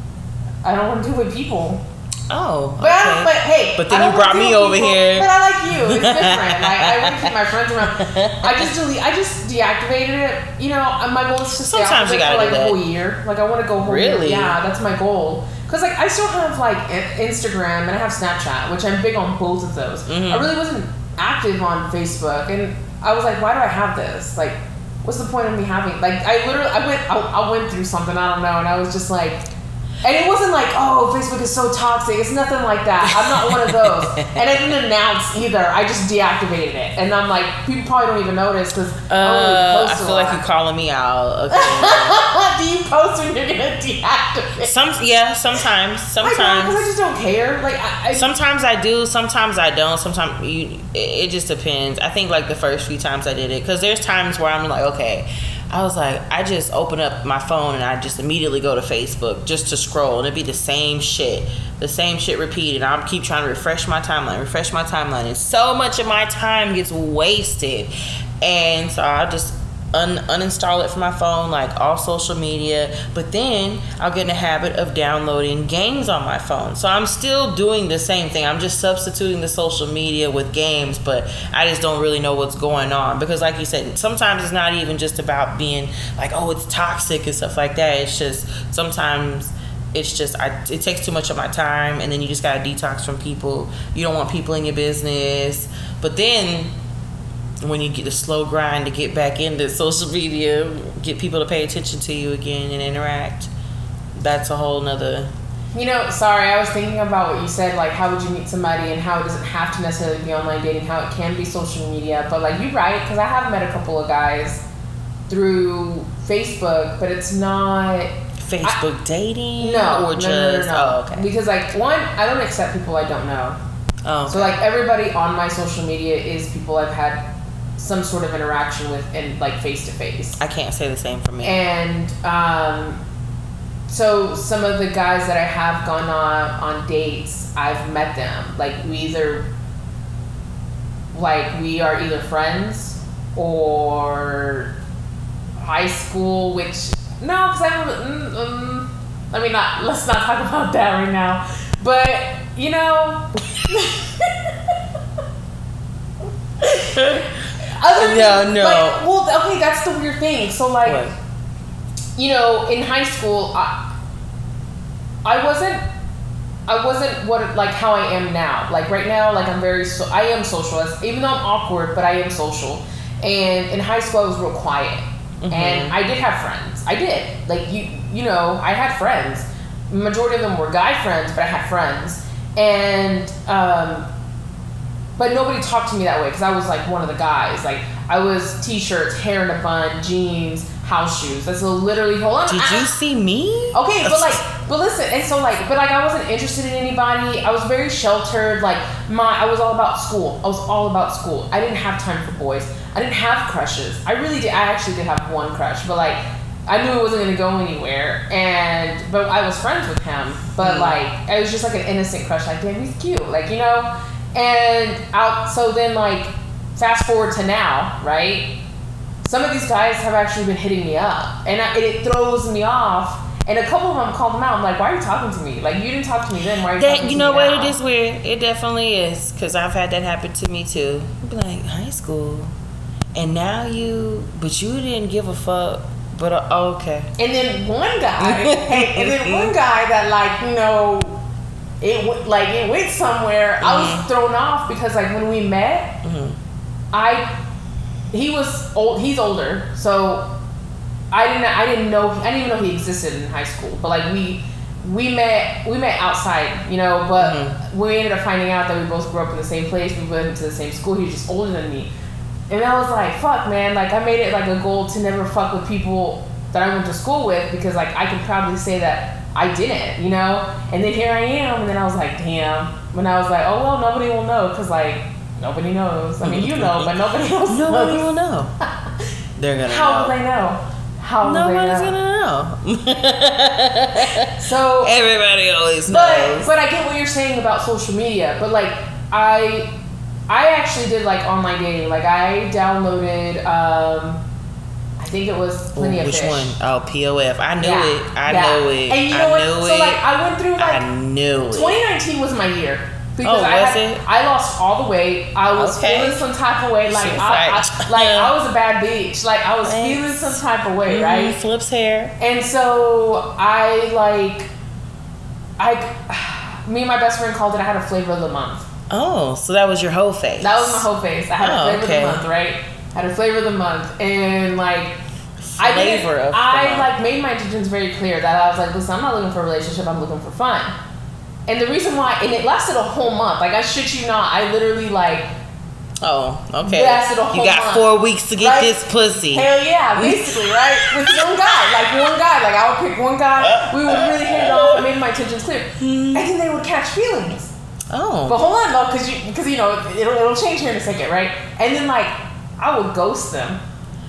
I don't want to deal with people. Oh, okay. But, I, but hey, but then I you brought me over people, here. But I like you. It's different. like, I want to keep my friends around. I just delete. I just deactivated it. You know, my goal is to stay Sometimes off of you it gotta for like do a that. whole year. Like I want to go whole Really? year. Yeah, that's my goal. Cause like I still have like Instagram and I have Snapchat, which I'm big on both of those. Mm-hmm. I really wasn't active on Facebook, and I was like, why do I have this? Like, what's the point of me having? Like, I literally, I went, I, I went through something. I don't know, and I was just like. And it wasn't like, oh, Facebook is so toxic. It's nothing like that. I'm not one of those. And I didn't announce either. I just deactivated it. And I'm like, people probably don't even notice because Uh, I don't really I post feel a like lot. you're calling me out. Okay. Do you post when you're going to deactivate? Some, yeah, sometimes, sometimes. I know, because I just don't care. Like, I, I Sometimes I do, sometimes I don't. Sometimes you, it, it just depends. I think like the first few times I did it, because there's times where I'm like, okay, I was like, I just open up my phone and I just immediately go to Facebook just to scroll, and it'd be the same shit, the same shit repeated. I'll keep trying to refresh my timeline, refresh my timeline, and so much of my time gets wasted. And so I'll just Un- uninstall it from my phone, like all social media. But then I'll get in the habit of downloading games on my phone. So I'm still doing the same thing. I'm just substituting the social media with games, but I just don't really know what's going on. Because like you said, sometimes it's not even just about being like, oh, it's toxic and stuff like that. It's just sometimes it's just I, it takes too much of my time, and then you just gotta detox from people. You don't want people in your business. But then when you get the slow grind to get back into social media, get people to pay attention to you again and interact, that's a whole nother. You know, sorry, I was thinking about what you said, like how would you meet somebody and how it doesn't have to necessarily be online dating, how it can be social media. But like, you're right, because I have met a couple of guys through Facebook, but it's not Facebook I, dating? No, or no, just, no, no, no. Oh, okay. Because like, one, I don't accept people I don't know. Oh, okay. So like, everybody on my social media is people I've had some sort of interaction with, and like face to face. I can't say the same for me. And um, so some of the guys that I have gone on on dates, I've met them. Like we either, like we are either friends or high school, which no, because I don't. Mm, um, I mean, not. Let's not talk about that right now. But you know. Other no, than, no. Like, well, okay, that's the weird thing. So, like, What? you know, in high school, I, I wasn't, I wasn't what like how I am now. Like right now, like I'm very, so, I am socialist, even though I'm awkward, but I am social. And in high school, I was real quiet, Mm-hmm. and I did have friends. I did, like you, you know, I had friends. Majority of them were guy friends, but I had friends, and. um But nobody talked to me that way because I was like one of the guys. Like I was t-shirts, hair in a bun, jeans, house shoes. That's a literally hold on. Did I, you see me? Okay, but like, but listen, and so like, but like I wasn't interested in anybody. I was very sheltered. Like my, I was all about school. I was all about school. I didn't have time for boys. I didn't have crushes. I really did. I actually did have one crush, but like I knew it wasn't gonna go anywhere. And but I was friends with him. But Mm. like it was just like an innocent crush. Like damn, he's cute. Like you know. And out, so then like fast forward to now, right? Some of these guys have actually been hitting me up, and I, it throws me off. And a couple of them called them out. I'm like, why are you talking to me? Like you didn't talk to me then. Why are you That, talking you to know me what? now? It is weird. It definitely is, because I've had that happen to me too. I'd be like, high school, and now you, but you didn't give a fuck. But uh, oh, okay. And then one guy, hey, and then one guy that like you know. It went like it went somewhere. Mm-hmm. I was thrown off because like when we met, mm-hmm. I he was old. He's older, so I didn't. I didn't know. I didn't even know he existed in high school. But like we we met we met outside, you know. But mm-hmm. we ended up finding out that we both grew up in the same place. We went to the same school. He was just older than me, and I was like, fuck, man. Like I made it like a goal to never fuck with people that I went to school with because like I can proudly say that. I didn't, you know? And then here I am, and then I was like, damn. When I was like, oh, well, nobody will know, because, like, nobody knows. I mean, you know, but nobody else knows. Nobody will know. They're going to know. How will they know? How will Nobody's they know? Nobody's going to know. So. Everybody always but, knows. But I get what you're saying about social media. But, like, I I actually did, like, online dating. Like, I downloaded, um, I I think it was Plenty Ooh, of which Fish. one? Oh, P O F. I knew Yeah, it. I yeah. knew it. And you I know what? knew So it. like I went through like I knew it. twenty nineteen was my year. Because Oh, I was had, it? I lost all the weight. I was Okay. feeling some type of way. Like She's I, like- I like I was a bad bitch. Like I was Thanks. feeling some type of way, Mhm, right? Flips hair. And so I like I me and my best friend called it I had a flavor of the month. Oh, so that was your whole face. That was my whole face. I had Oh, a flavor okay. of the month, right? Had a flavor of the month, and like I didn't. Flavor of the I month. like made my intentions very clear that I was like, listen, I'm not looking for a relationship. I'm looking for fun. And the reason why, and it lasted a whole month. Like I shit you not, I literally like Oh, okay. lasted a whole You got month. four weeks to get Right? this pussy. Hell yeah, basically, right? With one guy, like one guy, like I would pick one guy. We would really hit it off. I made my intentions clear, and then they would catch feelings. Oh. But hold on though, because you, because you know, it'll it'll change here in a second, right? And then like I would ghost them.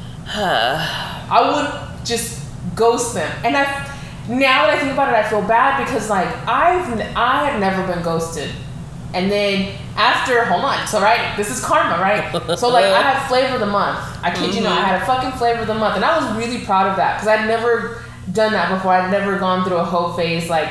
I would just ghost them, and I now that I think about it, I feel bad because like I've n- I have never been ghosted, and then after hold on, so right, this is karma, right? So like I had flavor of the month. I kid you not, I had a fucking flavor of the month, and I was really proud of that because I'd never done that before. I'd never gone through a whole phase like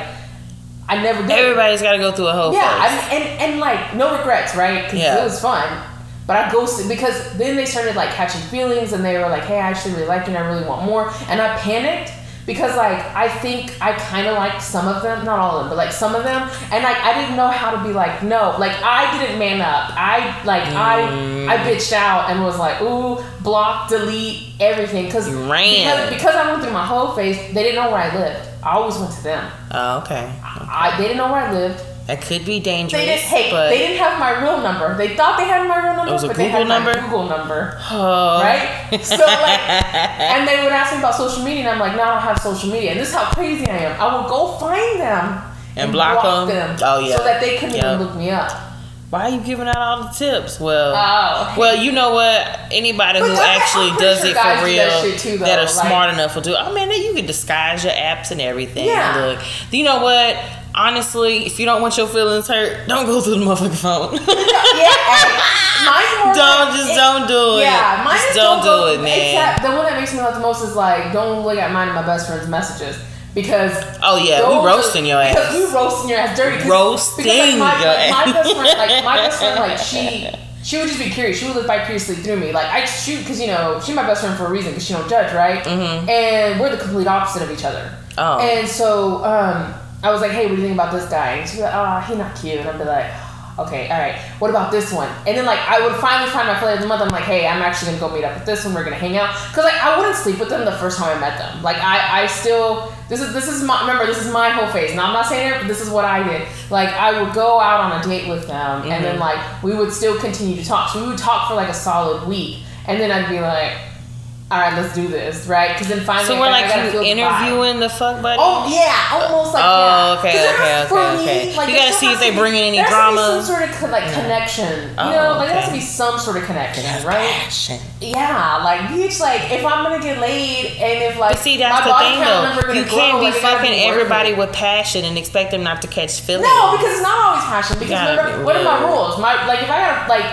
I never did. Everybody's got to go through a whole Yeah, phase. I, and and like no regrets, right? Because Yeah. it was fun. But I ghosted because then they started like catching feelings, and they were like, "Hey, I actually really like you, and I really want more." And I panicked because like I think I kind of liked some of them, not all of them, but like some of them, and like I didn't know how to be like no, like I didn't man up. I like Mm. I I bitched out and was like, "Ooh, block, delete, everything," because You ran. because because I went through my whole phase. They didn't know where I lived. I always went to them. Oh, okay. I they didn't know where I lived. That could be dangerous. They didn't. Hey, but they didn't have my real number. They thought they had my real number, It was a but they Google had number? my Google number, Oh. right? So like, and they would ask me about social media, and I'm like, no, I don't have social media. And this is how crazy I am. I would go find them And block them? Oh, yeah. so that they couldn't Yep. even look me up. Why are you giving out all the tips? Well, Oh. well, you know what? Anybody But who I'm- actually I'm pretty does sure it guys for do real, that shit too, though, that are like- smart enough will do. I mean, you can disguise your apps and everything. Yeah. Look, you know what? Honestly, if you don't want your feelings hurt, don't go through the motherfucking phone. Yeah, hey, mine's more Don't like- just it- don't do it. Yeah, mine just is don't do go- it, man. Except the one that makes me laugh the most is like, don't look at mine and my best friend's messages. Because Oh, yeah, we those roasting are- your ass. Because we roasting your ass dirty. 'cause- Roasting because, like, my, your like, my ass. best friend, like my best friend, like she, she would just be curious. She would live vicariously through me. Like I shoot because you know she's my best friend for a reason because she don't judge, right? Mm-hmm. And we're the complete opposite of each other. Oh. And so um, I was like, hey, what do you think about this guy? And she's like, oh, he not cute. And I'd be like, okay, all right. What about this one? And then like I would finally find my flavor of the month. I'm like, hey, I'm actually gonna go meet up with this one. We're gonna hang out because like I wouldn't sleep with them the first time I met them. Like I, I still this is this is my remember this is my whole phase. Now I'm not saying it, but this is what I did. Like I would go out on a date with them, mm-hmm. and then like we would still continue to talk. So we would talk for like a solid week, and then I'd be like, all right, let's do this, right? Because then finally, So we're I like gotta you feel the vibe. interviewing the fuck buddy? Oh yeah, almost like Oh, that. okay, 'Cause there okay, has- for okay, me, okay. like, You there gotta still see if has they to be- bringing any there has to be drama. some sort of con- like connection. You Oh, know, like there has to okay. be some sort of connection, right? Passion. Yeah, like bitch, like if I'm gonna get laid and if like But see, that's my the body thing count number though. gonna You grow, can't be like, it gotta fucking be worth everybody it. with passion and expect them not to catch feelings. No, because it's not always passion. Because gotta remember, be what are my real. rules? My like if I gotta like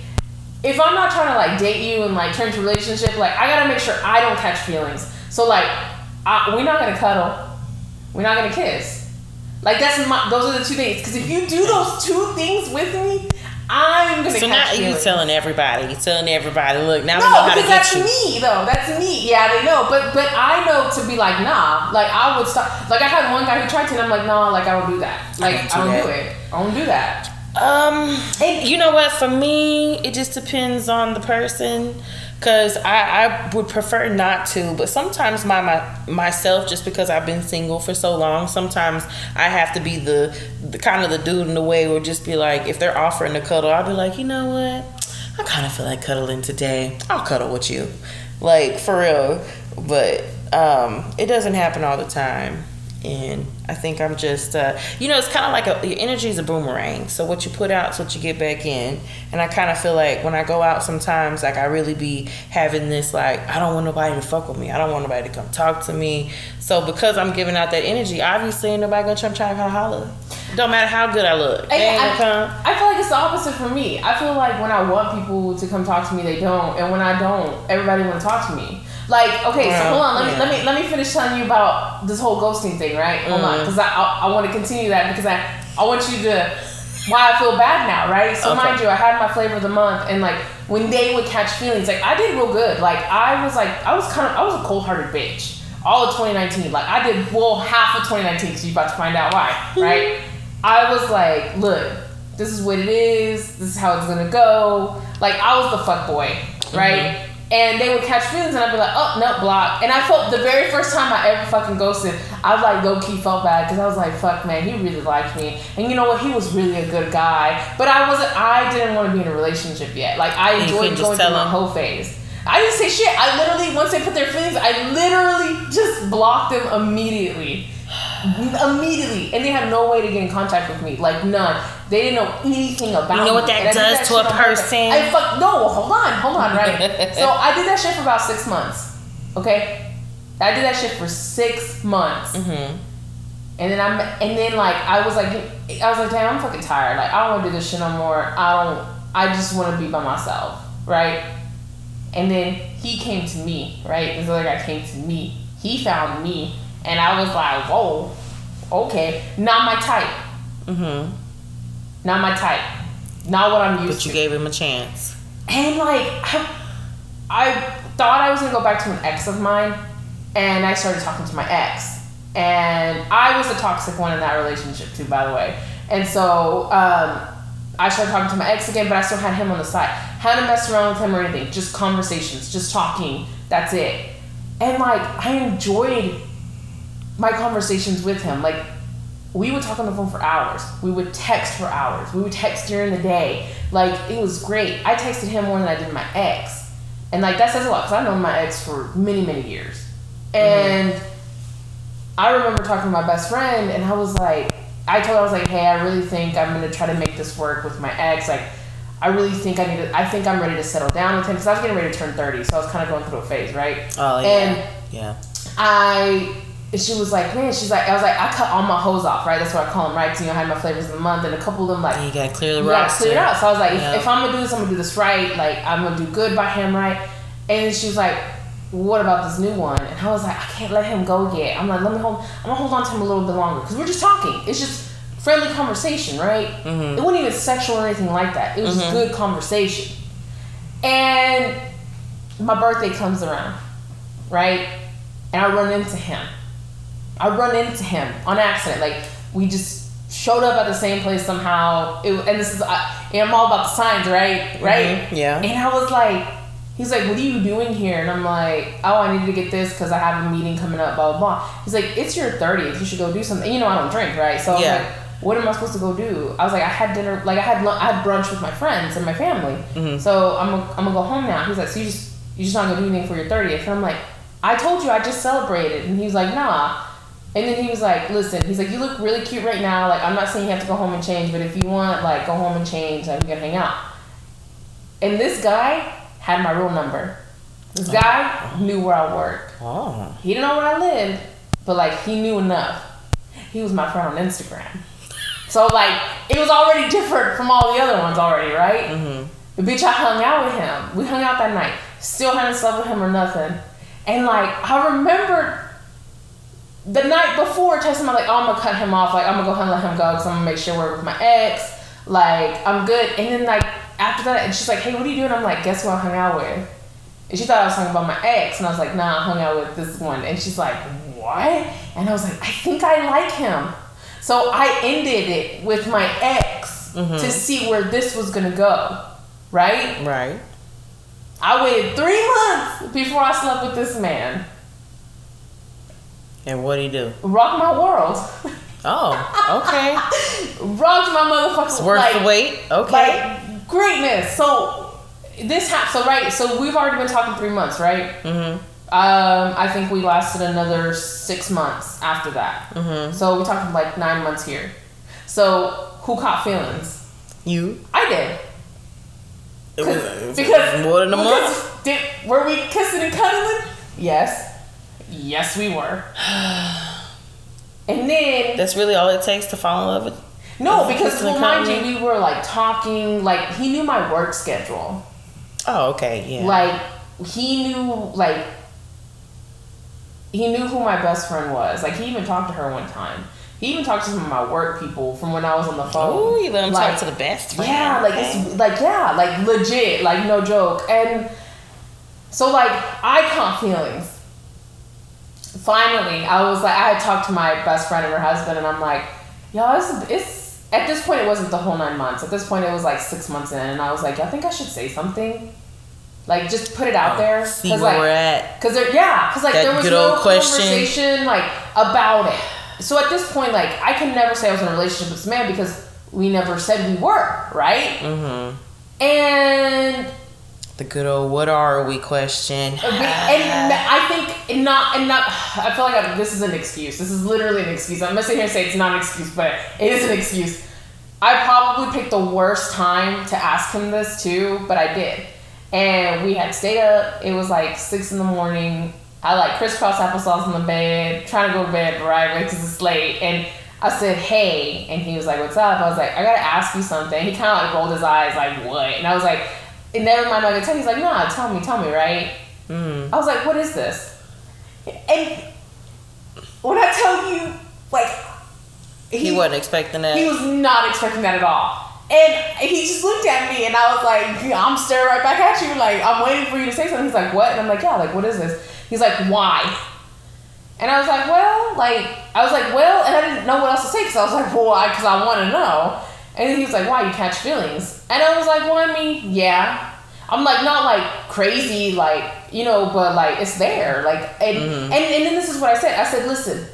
if I'm not trying to like date you and like turn to a relationship, like I gotta make sure I don't catch feelings. So like I, we're not gonna cuddle, we're not gonna kiss. Like that's my those are the two things. Because if you do those two things with me, I'm gonna So now catch you feelings. telling everybody, you telling everybody, look, now we know No, how to because get that's you. me though. That's me. Yeah, they know. But but I know to be like, nah. Like I would stop. Like I had one guy who tried to, and I'm like, nah. Like I don't do that. Like don't do I don't that. do it. I don't do that. Um, And- you know what? For me, it just depends on the person. Cause I, I would prefer not to, but sometimes my, my myself, just because I've been single for so long, sometimes I have to be the, the kind of the dude in the way where just be like, if they're offering to cuddle, I'll be like, you know what? I kind of feel like cuddling today. I'll cuddle with you, like for real. But um, it doesn't happen all the time. And I think I'm just, uh, you know, it's kind of like a, your energy is a boomerang. So what you put out is what you get back in. And I kind of feel like when I go out sometimes, like I really be having this, like, I don't want nobody to fuck with me. I don't want nobody to come talk to me. So because I'm giving out that energy, obviously ain't nobody gonna try to come holler. Don't matter how good I look. They ain't I, gonna come. I feel like it's the opposite for me. I feel like when I want people to come talk to me, they don't. And when I don't, everybody want to talk to me. Like, okay, so hold on. Let yeah. me let me let me finish telling you about this whole ghosting thing, right? Hold mm-hmm. on, because I I, I want to continue that because I I want you to why I feel bad now, right? So okay. mind you, I had my flavor of the month, and like when they would catch feelings, like I did real good. Like I was like I was kind of I was a cold hearted bitch. All of twenty nineteen, like I did well half of twenty nineteen, because you're about to find out why, right? I was like, look, this is what it is. This is how it's gonna go. Like I was the fuck boy, right? Mm-hmm. And they would catch feelings, and I'd be like, oh no, block. And I felt the very first time I ever fucking ghosted, I was like low key felt bad because I was like, fuck man, he really liked me, and you know what? He was really a good guy, but I wasn't. I didn't want to be in a relationship yet. Like I enjoyed going through my whole phase. I didn't say shit. I literally, once they put their feelings, I literally just blocked them immediately. Immediately. And they had no way to get in contact with me. Like, none. They didn't know anything about me. You know what that does that to a person? I fuck, no, hold on, hold on, right? So I did that shit for about six months. Okay? I did that shit for six months. Mm-hmm. And then I'm, and then like, I was like, I was like, damn, I'm fucking tired. Like, I don't want to do this shit no more. I don't, I just want to be by myself. Right? And then he came to me, right? This other guy came to me. He found me. And I was like, whoa, okay. Not my type. Mm-hmm. Not my type. Not what I'm used to. But you to. gave him a chance. And like, I, I thought I was going to go back to an ex of mine. And I started talking to my ex. And I was the toxic one in that relationship too, by the way. And so, um... I started talking to my ex again, but I still had him on the side. Hadn't messed around with him or anything. Just conversations, just talking. That's it. And like, I enjoyed my conversations with him. Like, we would talk on the phone for hours. We would text for hours. We would text during the day. Like, it was great. I texted him more than I did my ex. And like, that says a lot, because I've known my ex for many, many years. And mm-hmm. I remember talking to my best friend, and I was like, I told her, I was like, hey, I really think I'm going to try to make this work with my ex. Like, I really think I need to, I think I'm ready to settle down with him. Because I was getting ready to turn thirty. So I was kind of going through a phase, right? Oh, yeah. And yeah. I, she was like, man, she's like, I was like, I cut all my hoes off, right? That's what I call them, right? Because, you know, I had my flavors of the month. And a couple of them, like, you got to clear the roster. You got to clear it out. So I was like, yep. if, if I'm going to do this, I'm going to do this right. Like, I'm going to do good by him, right? And she was like, what about this new one? And I was like, I can't let him go yet. I'm like, let me hold, I'm going to hold on to him a little bit longer. Because we're just talking. It's just friendly conversation, right? Mm-hmm. It wasn't even sexual or anything like that. It was mm-hmm. good conversation. And my birthday comes around, right? And I run into him. I run into him on accident. Like, we just showed up at the same place somehow. It, and this is, I, and I'm all about the signs, right? Right? Mm-hmm. Yeah. And I was like, he's like, what are you doing here? And I'm like, oh, I need to get this because I have a meeting coming up, blah, blah, blah. He's like, it's your thirtieth. You should go do something. You know, I don't drink, right? So yeah. I'm like, what am I supposed to go do? I was like, I had dinner, like I had I had brunch with my friends and my family. Mm-hmm. So I'm gonna, I'm gonna go home now. He's like, so you just you just not gonna do anything for your thirtieth? And I'm like, I told you I just celebrated. And he was like, nah. And then he was like, listen, he's like, you look really cute right now. Like, I'm not saying you have to go home and change, but if you want, like, go home and change, like, we can hang out. And this guy had my real number. This guy knew where I worked. Oh. He didn't know where I lived, but like, he knew enough. He was my friend on Instagram. So, like, it was already different from all the other ones already, right? Mm-hmm. The bitch, I hung out with him. We hung out that night. Still hadn't slept with him or nothing. And, like, I remember the night before texting him, like, oh, I'm going to cut him off. Like, I'm going to go ahead and let him go because I'm going to make sure we're with my ex. Like, I'm good. And then, like, after that, and she's like, hey, what are you doing? I'm like, guess who I hung out with? And she thought I was talking about my ex. And I was like, nah, I hung out with this one. And she's like, what? And I was like, I think I like him. So I ended it with my ex mm-hmm. to see where this was going to go. Right? Right. I waited three months before I slept with this man. And what'd he do? Rock my world. Oh, okay. Rocked my motherfucking It's worth like, the wait. Okay. Like, greatness. So, this happened. So, right. So, we've already been talking three months, right? Mm-hmm. Um, I think we lasted another six months after that. Mm-hmm. So, we talked like nine months here. So, who caught feelings? You. I did. It was, it was because more than a month. Did, were we kissing and cuddling? Yes. Yes, we were. And then... That's really all it takes to fall in love with? No, because, well, mind you, we were, like, talking. Like, he knew my work schedule. Oh, okay, yeah. Like, he knew, like... he knew who my best friend was. Like, he even talked to her one time. He even talked to some of my work people from when I was on the phone. Oh, you let him like, talk to the best friend. Yeah, like, it's, like, yeah, like, legit, like, no joke. And so, like, I caught feelings. Finally, I was like, I had talked to my best friend and her husband, and I'm like, yo, it's, it's, at this point, it wasn't the whole nine months. At this point, it was like six months in, and I was like, I think I should say something. Like, just put it out there. See where like, we're at. Cause there, yeah, cause like that there was good no old question. conversation like about it. So at this point, like, I can never say I was in a relationship with this man because we never said we were, right? Mm-hmm. And the good old "what are we" question. And I think not, and not. I feel like I'm, this is an excuse. This is literally an excuse. I'm gonna sit here and say it's not an excuse, but it is an excuse. I probably picked the worst time to ask him this too, but I did. And we had stayed up. It was like six in the morning. I like crisscross applesauce in the bed, trying to go to bed right away because it's late. And I said, hey. And he was like, what's up? I was like, I got to ask you something. He kind of like rolled his eyes like, what? And I was like, and never mind, I'm going to tell you. He's like, nah, tell me, tell me, right? Mm. I was like, what is this? And when I tell you, like, he, he wasn't expecting that. He was not expecting that at all. And he just looked at me, and I was like, yeah, I'm staring right back at you. Like, I'm waiting for you to say something. He's like, what? And I'm like, yeah, like, what is this? He's like, why? And I was like, well, like, I was like, well, and I didn't know what else to say because I was like, well, why? Because I want to know. And then he was like, why? You catch feelings? And I was like, well, I mean, yeah. I'm like, not like crazy, like, you know, but like, it's there. Like, and, mm-hmm. and, and then this is what I said. I said, listen,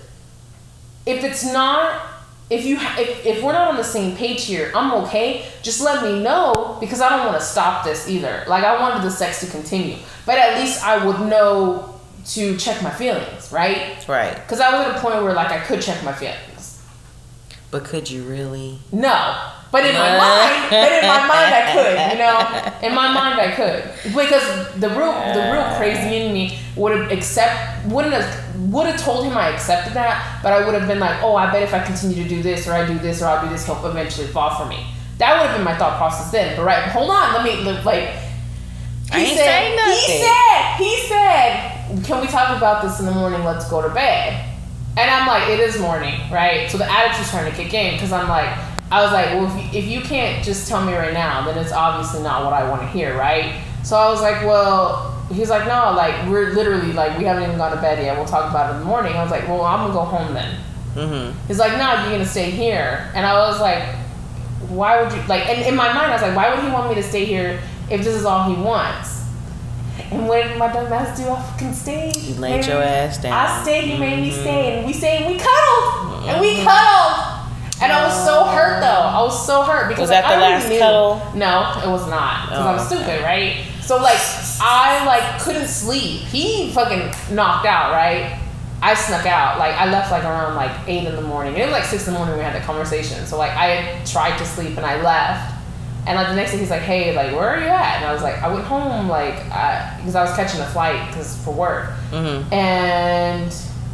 if it's not, If you if, if we're not on the same page here, I'm okay. Just let me know because I don't want to stop this either. Like, I wanted the sex to continue, but at least I would know to check my feelings, right? Right. Because I was at a point where like I could check my feelings. But could you really? No. But in my mind, but in my mind I could, you know. In my mind I could, because the real the real crazy in me would have accept wouldn't have would have told him I accepted that, but I would have been like, oh, I bet if I continue to do this or I do this or I do this, he'll eventually fall for me. That would have been my thought process then. But right, hold on, let me like. He I ain't said, saying nothing. He said, he said, can we talk about this in the morning? Let's go to bed. And I'm like, it is morning, right? So the attitude's starting to kick in because I'm like. I was like, well, if you, if you can't just tell me right now, then it's obviously not what I want to hear, right? So I was like, well, he's like, no, like, we're literally, like, we haven't even gone to bed yet. We'll talk about it in the morning. I was like, well, I'm going to go home then. Mm-hmm. He's like, no, you're going to stay here. And I was like, why would you, like, and in my mind, I was like, why would he want me to stay here if this is all he wants? And what did my dumb ass do? I fucking stayed. You laid your ass down. I stayed, he mm-hmm. made me stay. And we stayed, and we cuddled. Mm-hmm. And we cuddled. And I was so hurt, though. I was so hurt because was that like, the I last knew. cuddle? No, it was not because oh, I'm stupid, right? So like I like couldn't sleep. He fucking knocked out, right? I snuck out. Like I left like around like eight in the morning. And it was like six in the morning. We had that conversation. So like I had tried to sleep and I left. And like the next day he's like, hey, like where are you at? And I was like, I went home like because I, I was catching a flight because for work. Mm-hmm. And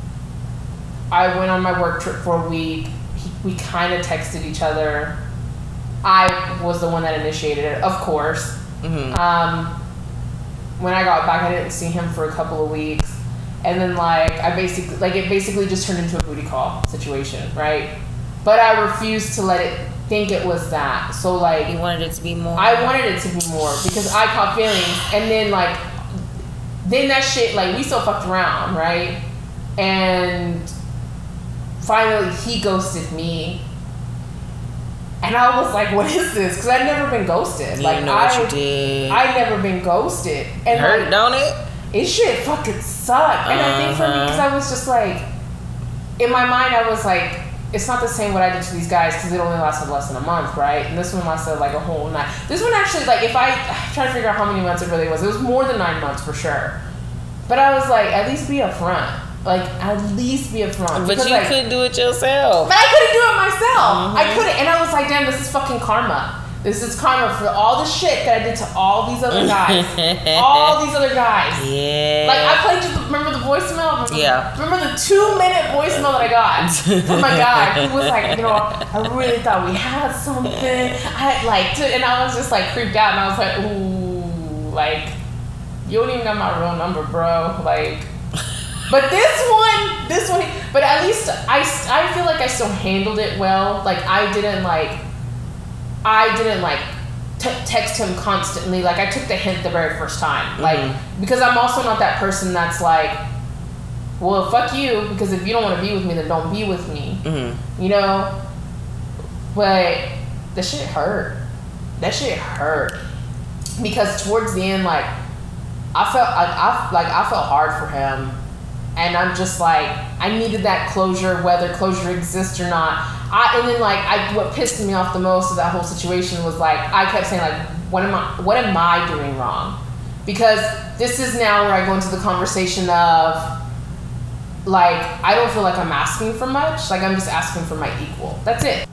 I went on my work trip for a week. We kind of texted each other. I was the one that initiated it, of course. Mm-hmm. Um, when I got back, I didn't see him for a couple of weeks, and then like I basically like it basically just turned into a booty call situation, right? But I refused to let it think it was that. So like you wanted it to be more. I wanted it to be more because I caught feelings, and then like then that shit like we still fucked around, right? And finally, he ghosted me, and I was like, "What is this?" Because I'd never been ghosted. You like know I, what you did. I'd never been ghosted, and it hurt, like, don't it? It shit fucking sucked. And uh-huh. I think for me, because I was just like, in my mind, I was like, it's not the same what I did to these guys because it only lasted less than a month, right? And this one lasted like a whole night. This one actually, like, if I, I try to figure out how many months it really was, it was more than nine months for sure. But I was like, at least be upfront. Like, at least be upfront. But because, you like, couldn't do it yourself. But I couldn't do it myself. Mm-hmm. I couldn't. And I was like, damn, this is fucking karma. This is karma for all the shit that I did to all these other guys. all these other guys. Yeah. Like, I played you, remember the voicemail? Remember, yeah. Remember the two-minute voicemail that I got from my guy who was like, you know, I really thought we had something. I like, and I was just like creeped out. And I was like, ooh, like, you don't even got my real number, bro. Like, But this one, this one, but at least I, I feel like I still handled it well. Like I didn't like, I didn't like t- text him constantly. Like I took the hint the very first time. Like, mm-hmm. because I'm also not that person that's like, well, fuck you, because if you don't want to be with me, then don't be with me. Mm-hmm. You know? But that shit hurt. That shit hurt. Because towards the end, like, I felt like I like I felt hard for him. And I'm just like, I needed that closure, whether closure exists or not. I and then like I what pissed me off the most of that whole situation was like I kept saying like, what am I what am I doing wrong? Because this is now where I go into the conversation of like, I don't feel like I'm asking for much. Like, I'm just asking for my equal. That's it.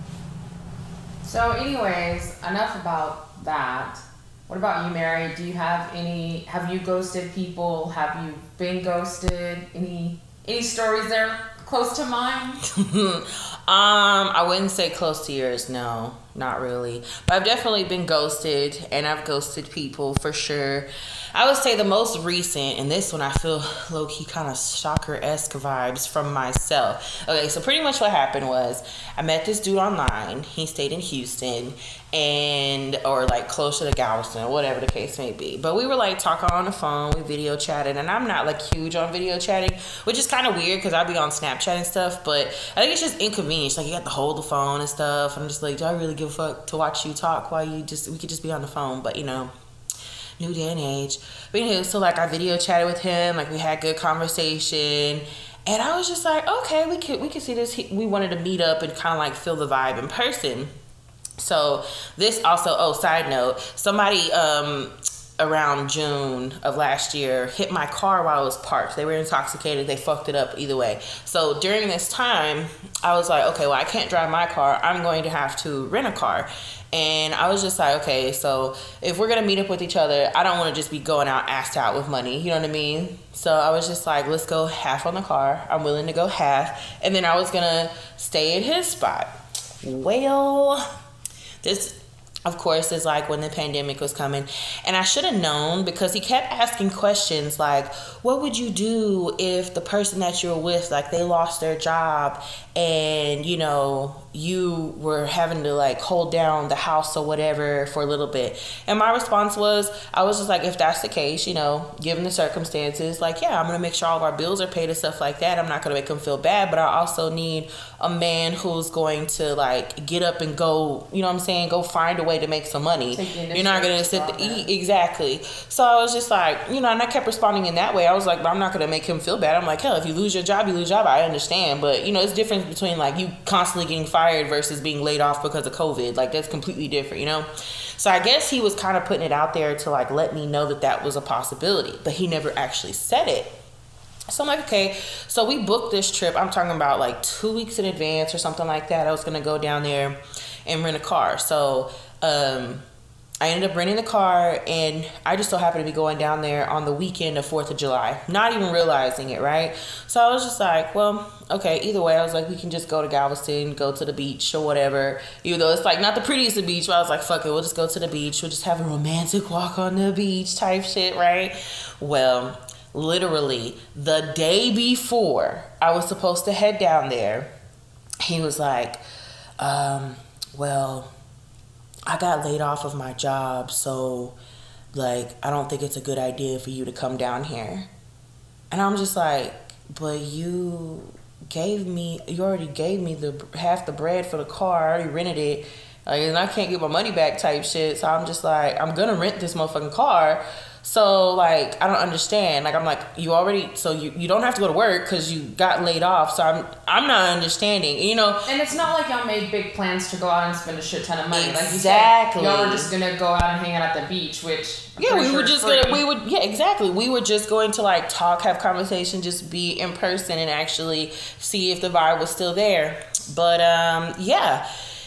So, anyways, enough about that. What about you, Mary? Do you have any, have you ghosted people? Have you been ghosted? Any, any stories there close to mine? um, I wouldn't say close to yours, no. Not really. But I've definitely been ghosted, and I've ghosted people for sure. I would say the most recent, and this one I feel low-key kind of stalker-esque vibes from myself. Okay, so pretty much what happened was I met this dude online. He stayed in Houston, and or like closer to Galveston, whatever the case may be. But we were like talking on the phone, we video chatted, and I'm not like huge on video chatting, which is kind of weird because I'll be on Snapchat and stuff, but I think it's just inconvenience. Like you have to hold the phone and stuff. I'm just like, do I really give a fuck to watch you talk while you just, we could just be on the phone, but you know. New day and age. But anyway, so like I video chatted with him, like we had good conversation, and I was just like, okay, we could we could see this. We wanted to meet up and kind of like feel the vibe in person. So this also, oh, side note, somebody um around June of last year hit my car while I was parked. They were intoxicated. They fucked it up either way. So during this time, I was like, okay, well, I can't drive my car. I'm going to have to rent a car. And I was just like, okay, so if we're going to meet up with each other, I don't want to just be going out assed out with money. You know what I mean? So I was just like, let's go half on the car. I'm willing to go half. And then I was going to stay at his spot. Well, this, of course, is like when the pandemic was coming. And I should have known because he kept asking questions like, what would you do if the person that you're with, like they lost their job and, you know, you were having to like hold down the house or whatever for a little bit. And my response was, I was just like, if that's the case, you know, given the circumstances, like, yeah, I'm going to make sure all of our bills are paid and stuff like that. I'm not going to make him feel bad, but I also need a man who's going to like get up and go, you know what I'm saying? Go find a way to make some money. You're not going to sit to eat. Exactly. So I was just like, you know, and I kept responding in that way. I was like, but I'm not going to make him feel bad. I'm like, hell, if you lose your job, you lose your job. I understand. But, you know, it's different between like you constantly getting fired versus being laid off because of COVID. Like that's completely different, you know? So I guess he was kind of putting it out there to like let me know that that was a possibility, but he never actually said it. So I'm like, okay, so we booked this trip. I'm talking about like two weeks in advance or something like that. I was going to go down there and rent a car. So, um, I ended up renting the car, and I just so happened to be going down there on the weekend of fourth of July, not even realizing it, right? So I was just like, well, okay, either way, I was like, we can just go to Galveston, go to the beach or whatever, even though it's like not the prettiest of beach, but I was like, fuck it, we'll just go to the beach, we'll just have a romantic walk on the beach type shit, right? Well, literally the day before I was supposed to head down there, he was like, um, well, I got laid off of my job, so, like, I don't think it's a good idea for you to come down here. And I'm just like, but you gave me, you already gave me the half the bread for the car. I already rented it, like, and I can't get my money back type shit. So I'm just like, I'm gonna rent this motherfucking car. So, like, I don't understand. Like, I'm like, you already, so you, you don't have to go to work because you got laid off. So I'm I'm not understanding, you know. And it's not like y'all made big plans to go out and spend a shit ton of money. Exactly. Like you said, y'all were just going to go out and hang out at the beach, which... I'm yeah, we sure were just going to, we would, yeah, exactly. We were just going to, like, talk, have conversation, just be in person and actually see if the vibe was still there. But, um, yeah,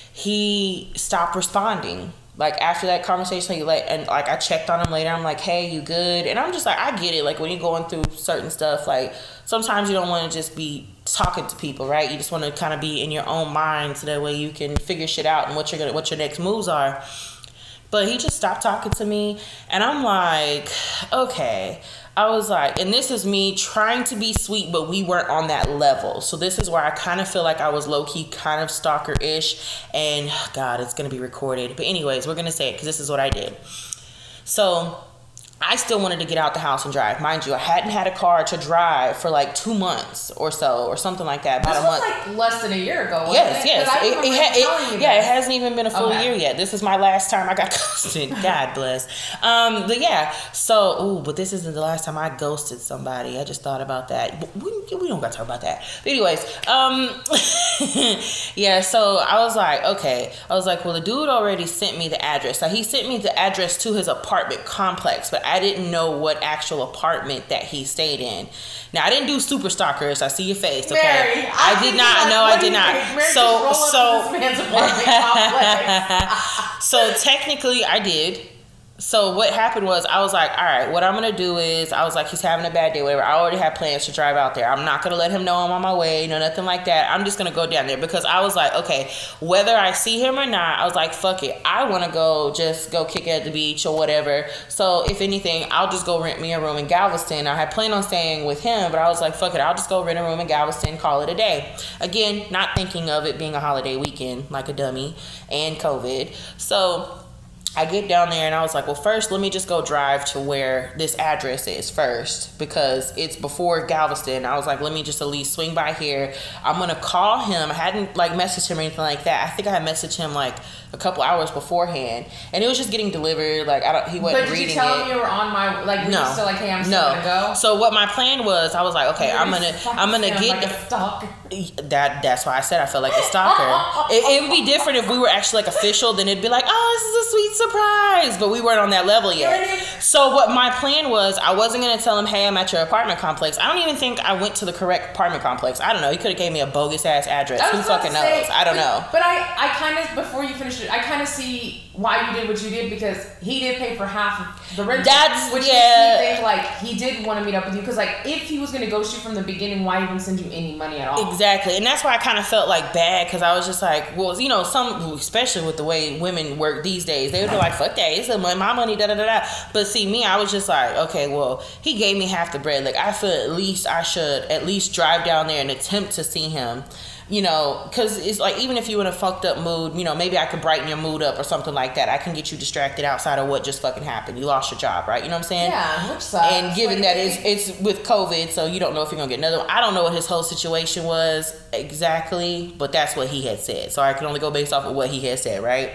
he stopped responding. Like, after that conversation, he like, and like, I checked on him later. I'm like, hey, you good? And I'm just like, I get it. Like, when you're going through certain stuff, like, sometimes you don't want to just be talking to people, right? You just want to kind of be in your own mind so that way you can figure shit out and what you're gonna, what your next moves are. But he just stopped talking to me. And I'm like, okay. I was like, and this is me trying to be sweet, but we weren't on that level. So this is where I kind of feel like I was low-key kind of stalker-ish. And God, it's going to be recorded. But anyways, we're going to say it because this is what I did. So I still wanted to get out the house and drive. Mind you, I hadn't had a car to drive for like two months or so, or something like that. About this a month. was like less than a year ago. Wasn't Yes, it? yes. I It, it, ha- it, yeah, it hasn't even been a full okay. year yet. This is my last time I got ghosted. God bless. Um, but yeah, so ooh, but this isn't the last time I ghosted somebody. I just thought about that. We, we don't got to talk about that. But anyways, um, yeah. So I was like, okay. I was like, well, the dude already sent me the address. So he sent me the address to his apartment complex, but I didn't know what actual apartment that he stayed in. Now I didn't do super stalkers. I see your face. Okay, Mary, I, I did not. No, I did not. Mary, so so so technically I did. So what happened was I was like, all right, what I'm going to do is I was like, he's having a bad day, whatever. I already had plans to drive out there. I'm not going to let him know I'm on my way, no, nothing like that. I'm just going to go down there because I was like, okay, whether I see him or not, I was like, fuck it. I want to go just go kick it at the beach or whatever. So if anything, I'll just go rent me a room in Galveston. I had planned on staying with him, but I was like, fuck it. I'll just go rent a room in Galveston, call it a day. Again, not thinking of it being a holiday weekend like a dummy and COVID. So I get down there and I was like, well, first, let me just go drive to where this address is first because it's before Galveston. I was like, let me just at least swing by here. I'm going to call him. I hadn't like messaged him or anything like that. I think I had messaged him like a couple hours beforehand and it was just getting delivered. Like, I don't, he wasn't reading it. But did you tell him you were on my, like, were no. you still like, hey, I'm still no. going to go? So what my plan was, I was like, okay, I'm going to, I'm going to get. Like a stalker. That, that's why I said I felt like a stalker. it, it would be different if we were actually like official, then it'd be like, oh, this is a sweet surprise. But we weren't on that level yet. So what my plan was, I wasn't going to tell him, hey, I'm at your apartment complex. I don't even think I went to the correct apartment complex. I don't know. He could have gave me a bogus ass address. Who fucking knows? Say, I don't but, know. But I, I kind of, before you finished it, I kind of see why you did what you did because he did pay for half of the rent. That's, which yeah. makes me think like he did want to meet up with you because like if he was going to ghost you from the beginning, why even send you any money at all? Exactly. And that's why I kind of felt like bad because I was just like, well, you know, some, especially with the way women work these days, they would be like, fuck that, it's my money, da da da da. But see, me, I was just like, okay, well, he gave me half the bread. Like, I feel at least I should at least drive down there and attempt to see him. You know, because it's like, even if you're in a fucked up mood, you know, maybe I could brighten your mood up or something like that. I can get you distracted outside of what just fucking happened. You lost your job, right? You know what I'm saying? Yeah, which sucks. And given like, that it's, it's with COVID, so you don't know if you're going to get another one. I don't know what his whole situation was exactly, but that's what he had said. So I can only go based off of what he had said, right?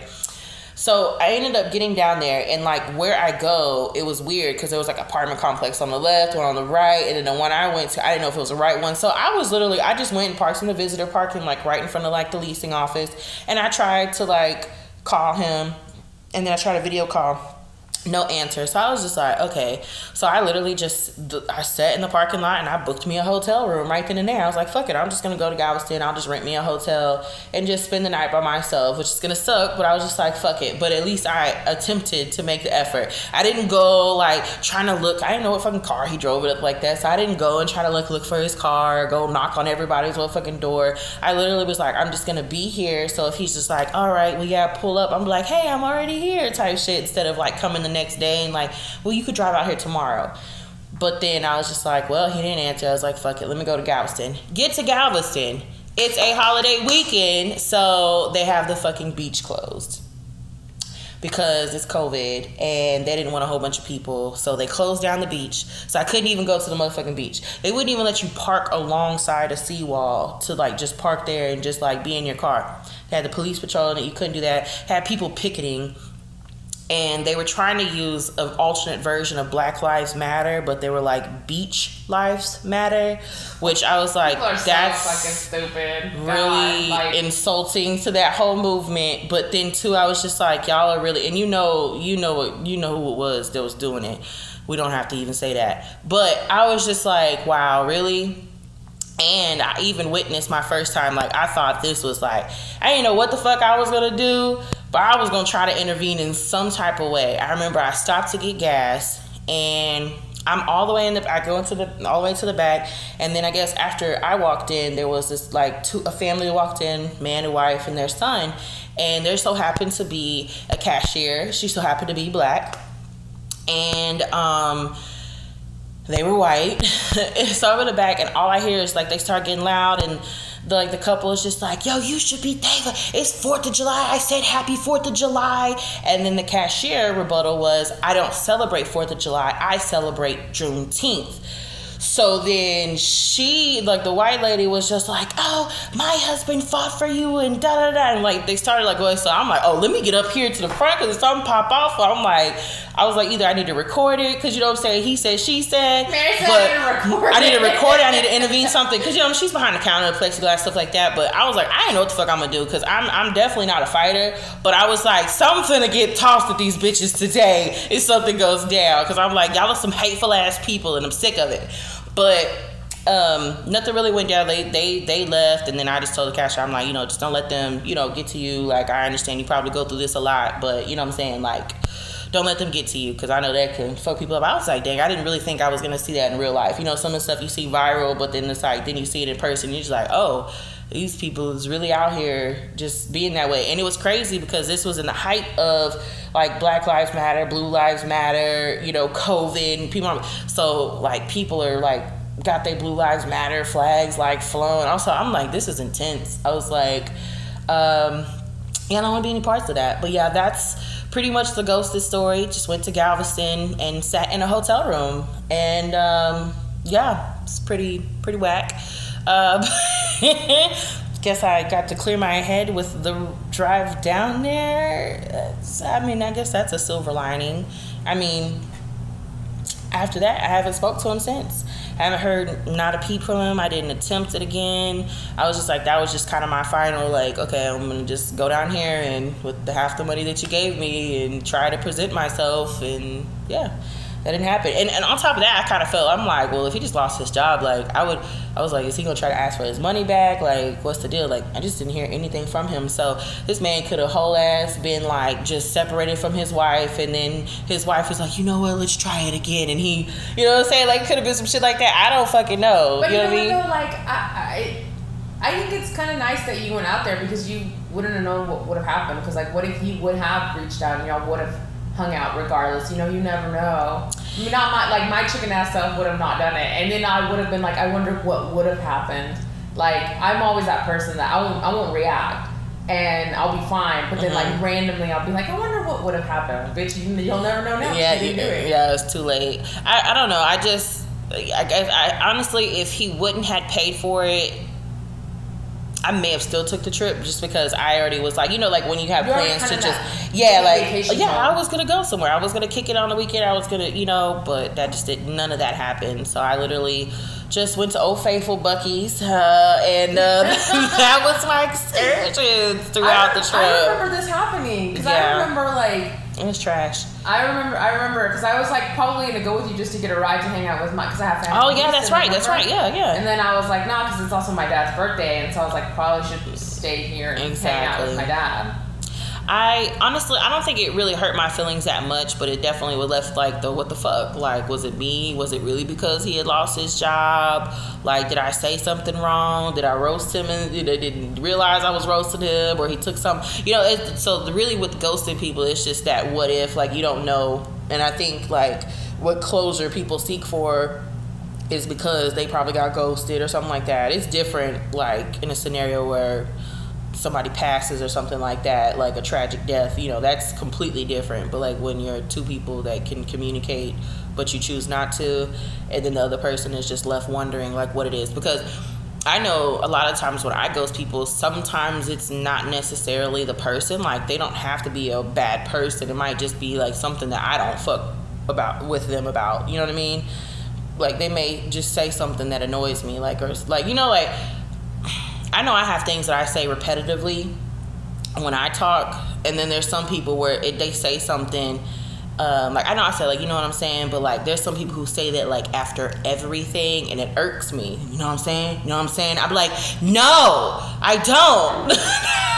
So I ended up getting down there, and like where I go, it was weird because there was like an apartment complex on the left, one on the right, and then the one I went to, I didn't know if it was the right one. So I was literally, I just went and parked in the visitor parking, like right in front of like the leasing office, and I tried to like call him, and then I tried a video call. No answer. So I was just like, okay. So I literally just, I sat in the parking lot and I booked me a hotel room right then and there. I was like, fuck it. I'm just going to go to Galveston. I'll just rent me a hotel and just spend the night by myself, which is going to suck. But I was just like, fuck it. But at least I attempted to make the effort. I didn't go like trying to look. I didn't know what fucking car he drove it up like that. So I didn't go and try to look, look for his car, go knock on everybody's fucking door. I literally was like, I'm just going to be here. So if he's just like, all right, we got to pull up. I'm like, hey, I'm already here type shit instead of like coming the next day and like, well, you could drive out here tomorrow. But then I was just like, well, he didn't answer. I was like, fuck it, let me go to Galveston. Get to Galveston. It's a holiday weekend, so they have the fucking beach closed because it's COVID and they didn't want a whole bunch of people, so they closed down the beach. So I couldn't even go to the motherfucking beach. They wouldn't even let you park alongside a seawall to like just park there and just like be in your car. They had the police patrolling it. You couldn't do that. Had people picketing. And they were trying to use an alternate version of Black Lives Matter, but they were like Beach Lives Matter, which I was like, that's so fucking stupid. really God, like, insulting to that whole movement. But then too, I was just like, y'all are really, and you know, you know what, you know who it was that was doing it. We don't have to even say that. But I was just like, wow, really? And I even witnessed my first time, like, I thought this was like, I didn't know what the fuck I was going to do, but I was going to try to intervene in some type of way. I remember I stopped to get gas, and I'm all the way in the. I go into the all the way to the back, and then I guess after I walked in, there was this like two a family walked in, man and wife and their son, and there so happened to be a cashier. She so happened to be black, and um, they were white. So I'm in the back, and all I hear is like they start getting loud and. The, like the couple is just like, yo, you should be thankful. It's fourth of July. I said happy fourth of July. And then the cashier rebuttal was, I don't celebrate fourth of July. I celebrate Juneteenth. So then she, like the white lady was just like, oh, my husband fought for you and da da da. And like they started like going, so I'm like, oh, let me get up here to the front because if something pop off. I'm like, I was like, either I need to record it because you know what I'm saying. He said, she said, Mary said but I need to record I need to it. record it. I need to intervene something because you know she's behind the counter, plexiglass, stuff like that. But I was like, I didn't know what the fuck I'm gonna do because I'm I'm definitely not a fighter. But I was like, something's gonna get tossed at these bitches today if something goes down because I'm like, y'all are some hateful ass people and I'm sick of it. But um, nothing really went down. They they they left, and then I just told the cashier, I'm like, you know, just don't let them, you know, get to you. Like, I understand you probably go through this a lot, but you know what I'm saying, like, don't let them get to you because I know that can fuck people up. I was like, dang, I didn't really think I was gonna see that in real life. You know, some of the stuff you see viral, but then it's like, then you see it in person, and you're just like, oh, these people is really out here just being that way. And it was crazy because this was in the height of like Black Lives Matter, Blue Lives Matter, you know, COVID, and people. So like people are like got their Blue Lives Matter flags like flown. Also, I'm like, this is intense. I was like, um, yeah, I don't want to be any parts of that. But yeah, that's pretty much the Ghosted story. Just went to Galveston and sat in a hotel room, and um, yeah, it's pretty pretty whack. Uh, guess I got to clear my head with the drive down there. That's, I mean, I guess that's a silver lining. I mean, after that, I haven't spoke to him since. I haven't heard not a peep from him. I didn't attempt it again. I was just like, that was just kind of my final, like, okay, I'm going to just go down here and with the half the money that you gave me and try to present myself. And yeah, that didn't happen. And and on top of that, I kind of felt, I'm like, well, if he just lost his job, like, I would, I was like, is he going to try to ask for his money back? Like, what's the deal? Like, I just didn't hear anything from him. So this man could have whole ass been like just separated from his wife. And then his wife was like, you know what, let's try it again. And he, you know what I'm saying? Like, could have been some shit like that. I don't fucking know. But you know, you know what I mean? Though, like, I, I, I think it's kind of nice that you went out there because you wouldn't have known what would have happened. Because, like, what if he would have reached out and y'all would have hung out regardless? You know, you never know. I mean, not my, like, my chicken ass self would have not done it. And then I would have been like, I wonder what would have happened. Like, I'm always that person that I won't, I won't react. And I'll be fine. But then, mm-hmm. like, randomly, I'll be like, I wonder what would have happened. Bitch, you, you'll never know now. Yeah, you didn't do it. Yeah, it's too late. I, I don't know. I just, I guess, I honestly, if he wouldn't have paid for it, I may have still took the trip just because I already was like, you know, like when you have You're plans to just, that, yeah, like, yeah, home. I was going to go somewhere. I was going to kick it on the weekend. I was going to, you know, but that just did, none of that happened. So I literally just went to Old Faithful Buc-ee's uh, and uh, that was my excursions throughout I, the trip. I remember this happening because Yeah. I remember like, it was trash. I remember, I remember, because I was like probably gonna go with you just to get a ride to hang out with my, because I have family. Oh yeah, that's right, that's right, yeah, yeah. And then I was like, nah, because it's also my dad's birthday, and so I was like, probably should stay here and Exactly. hang out with my dad. I honestly, I don't think it really hurt my feelings that much, but it definitely was left like the what the fuck? Like, was it me? Was it really because he had lost his job? Like, did I say something wrong? Did I roast him and you know, didn't realize I was roasting him, or he took some? You know, it, so the, really with ghosting people, it's just that what if? Like, you don't know, and I think like what closure people seek for is because they probably got ghosted or something like that. It's different, like in a scenario where somebody passes or something like that, like a tragic death, you know, that's completely different. But like when you're two people that can communicate but you choose not to, and then the other person is just left wondering like what it is. Because I know a lot of times when I ghost people, sometimes it's not necessarily the person, like they don't have to be a bad person. It might just be like something that I don't fuck about with them about, you know what I mean? Like they may just say something that annoys me, like, or like, you know, like I know I have things that I say repetitively when I talk, and then there's some people where it, they say something, um, like I know I say like, you know what I'm saying, but like there's some people who say that like after everything, and it irks me. You know what I'm saying? You know what I'm saying? I'm like, no, I don't.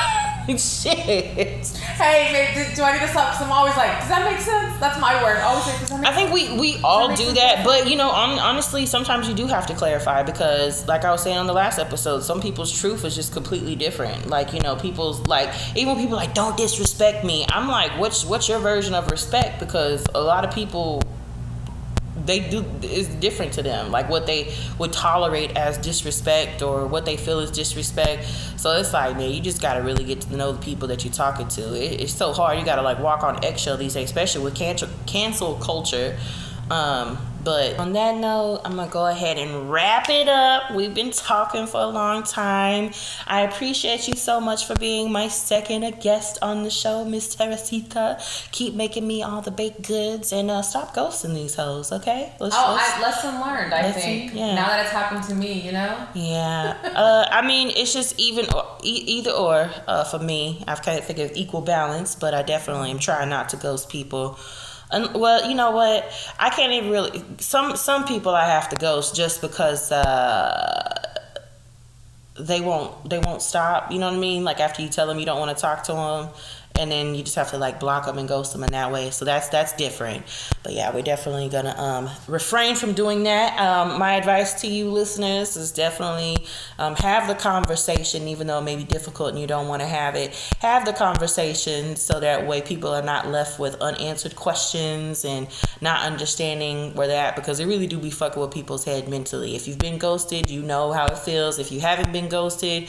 Shit. Hey, babe, do I need to stop? Because I'm always like, does that make sense? That's my word. Always say, does that make I think sense? we, we all do that, but you know, on, honestly, sometimes you do have to clarify because, like I was saying on the last episode, some people's truth is just completely different. Like, you know, people's like, even people like, don't disrespect me. I'm like, what's what's your version of respect? Because a lot of people, they do is different to them, like what they would tolerate as disrespect or what they feel is disrespect. So it's like, man, you just got to really get to know the people that you're talking to. It, it's so hard. You got to like walk on eggshell these days, especially with cancel cancel culture. Um, but on that note, I'm going to go ahead and wrap it up. We've been talking for a long time. I appreciate you so much for being my second guest on the show, Miss Teresita. Keep making me all the baked goods and uh, stop ghosting these hoes, okay? Let's, oh, let's, I, lesson learned, I lesson, think. Yeah. Now that it's happened to me, you know? Yeah. uh, I mean, it's just even e- either or uh, for me. I've kind of figured equal balance, but I definitely am trying not to ghost people. And, well, you know what? I can't even really. Some some people I have to ghost just because uh, they won't they won't stop. You know what I mean? Like after you tell them you don't want to talk to them, and then you just have to like block them and ghost them in that way. So that's that's different. But yeah, we're definitely gonna um, refrain from doing that. Um, my advice to you listeners is definitely um, have the conversation, even though it may be difficult and you don't want to have it. Have the conversation so that way people are not left with unanswered questions and not understanding where they're at, because they really do be fucking with people's head mentally. If you've been ghosted, you know how it feels. If you haven't been ghosted,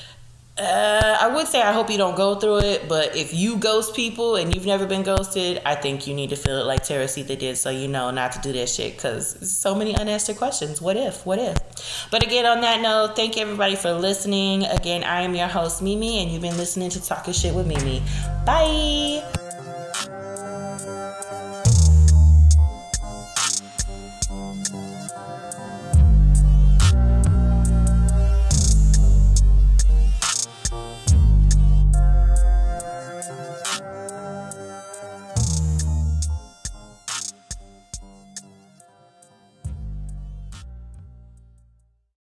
Uh, I would say I hope you don't go through it, but if you ghost people and you've never been ghosted, I think you need to feel it like Teresita did, so you know not to do that shit, because so many unanswered questions. What if? What if? But again, on that note, thank you everybody for listening. Again, I am your host, Mimi, and you've been listening to Talking Shit with Mimi. Bye!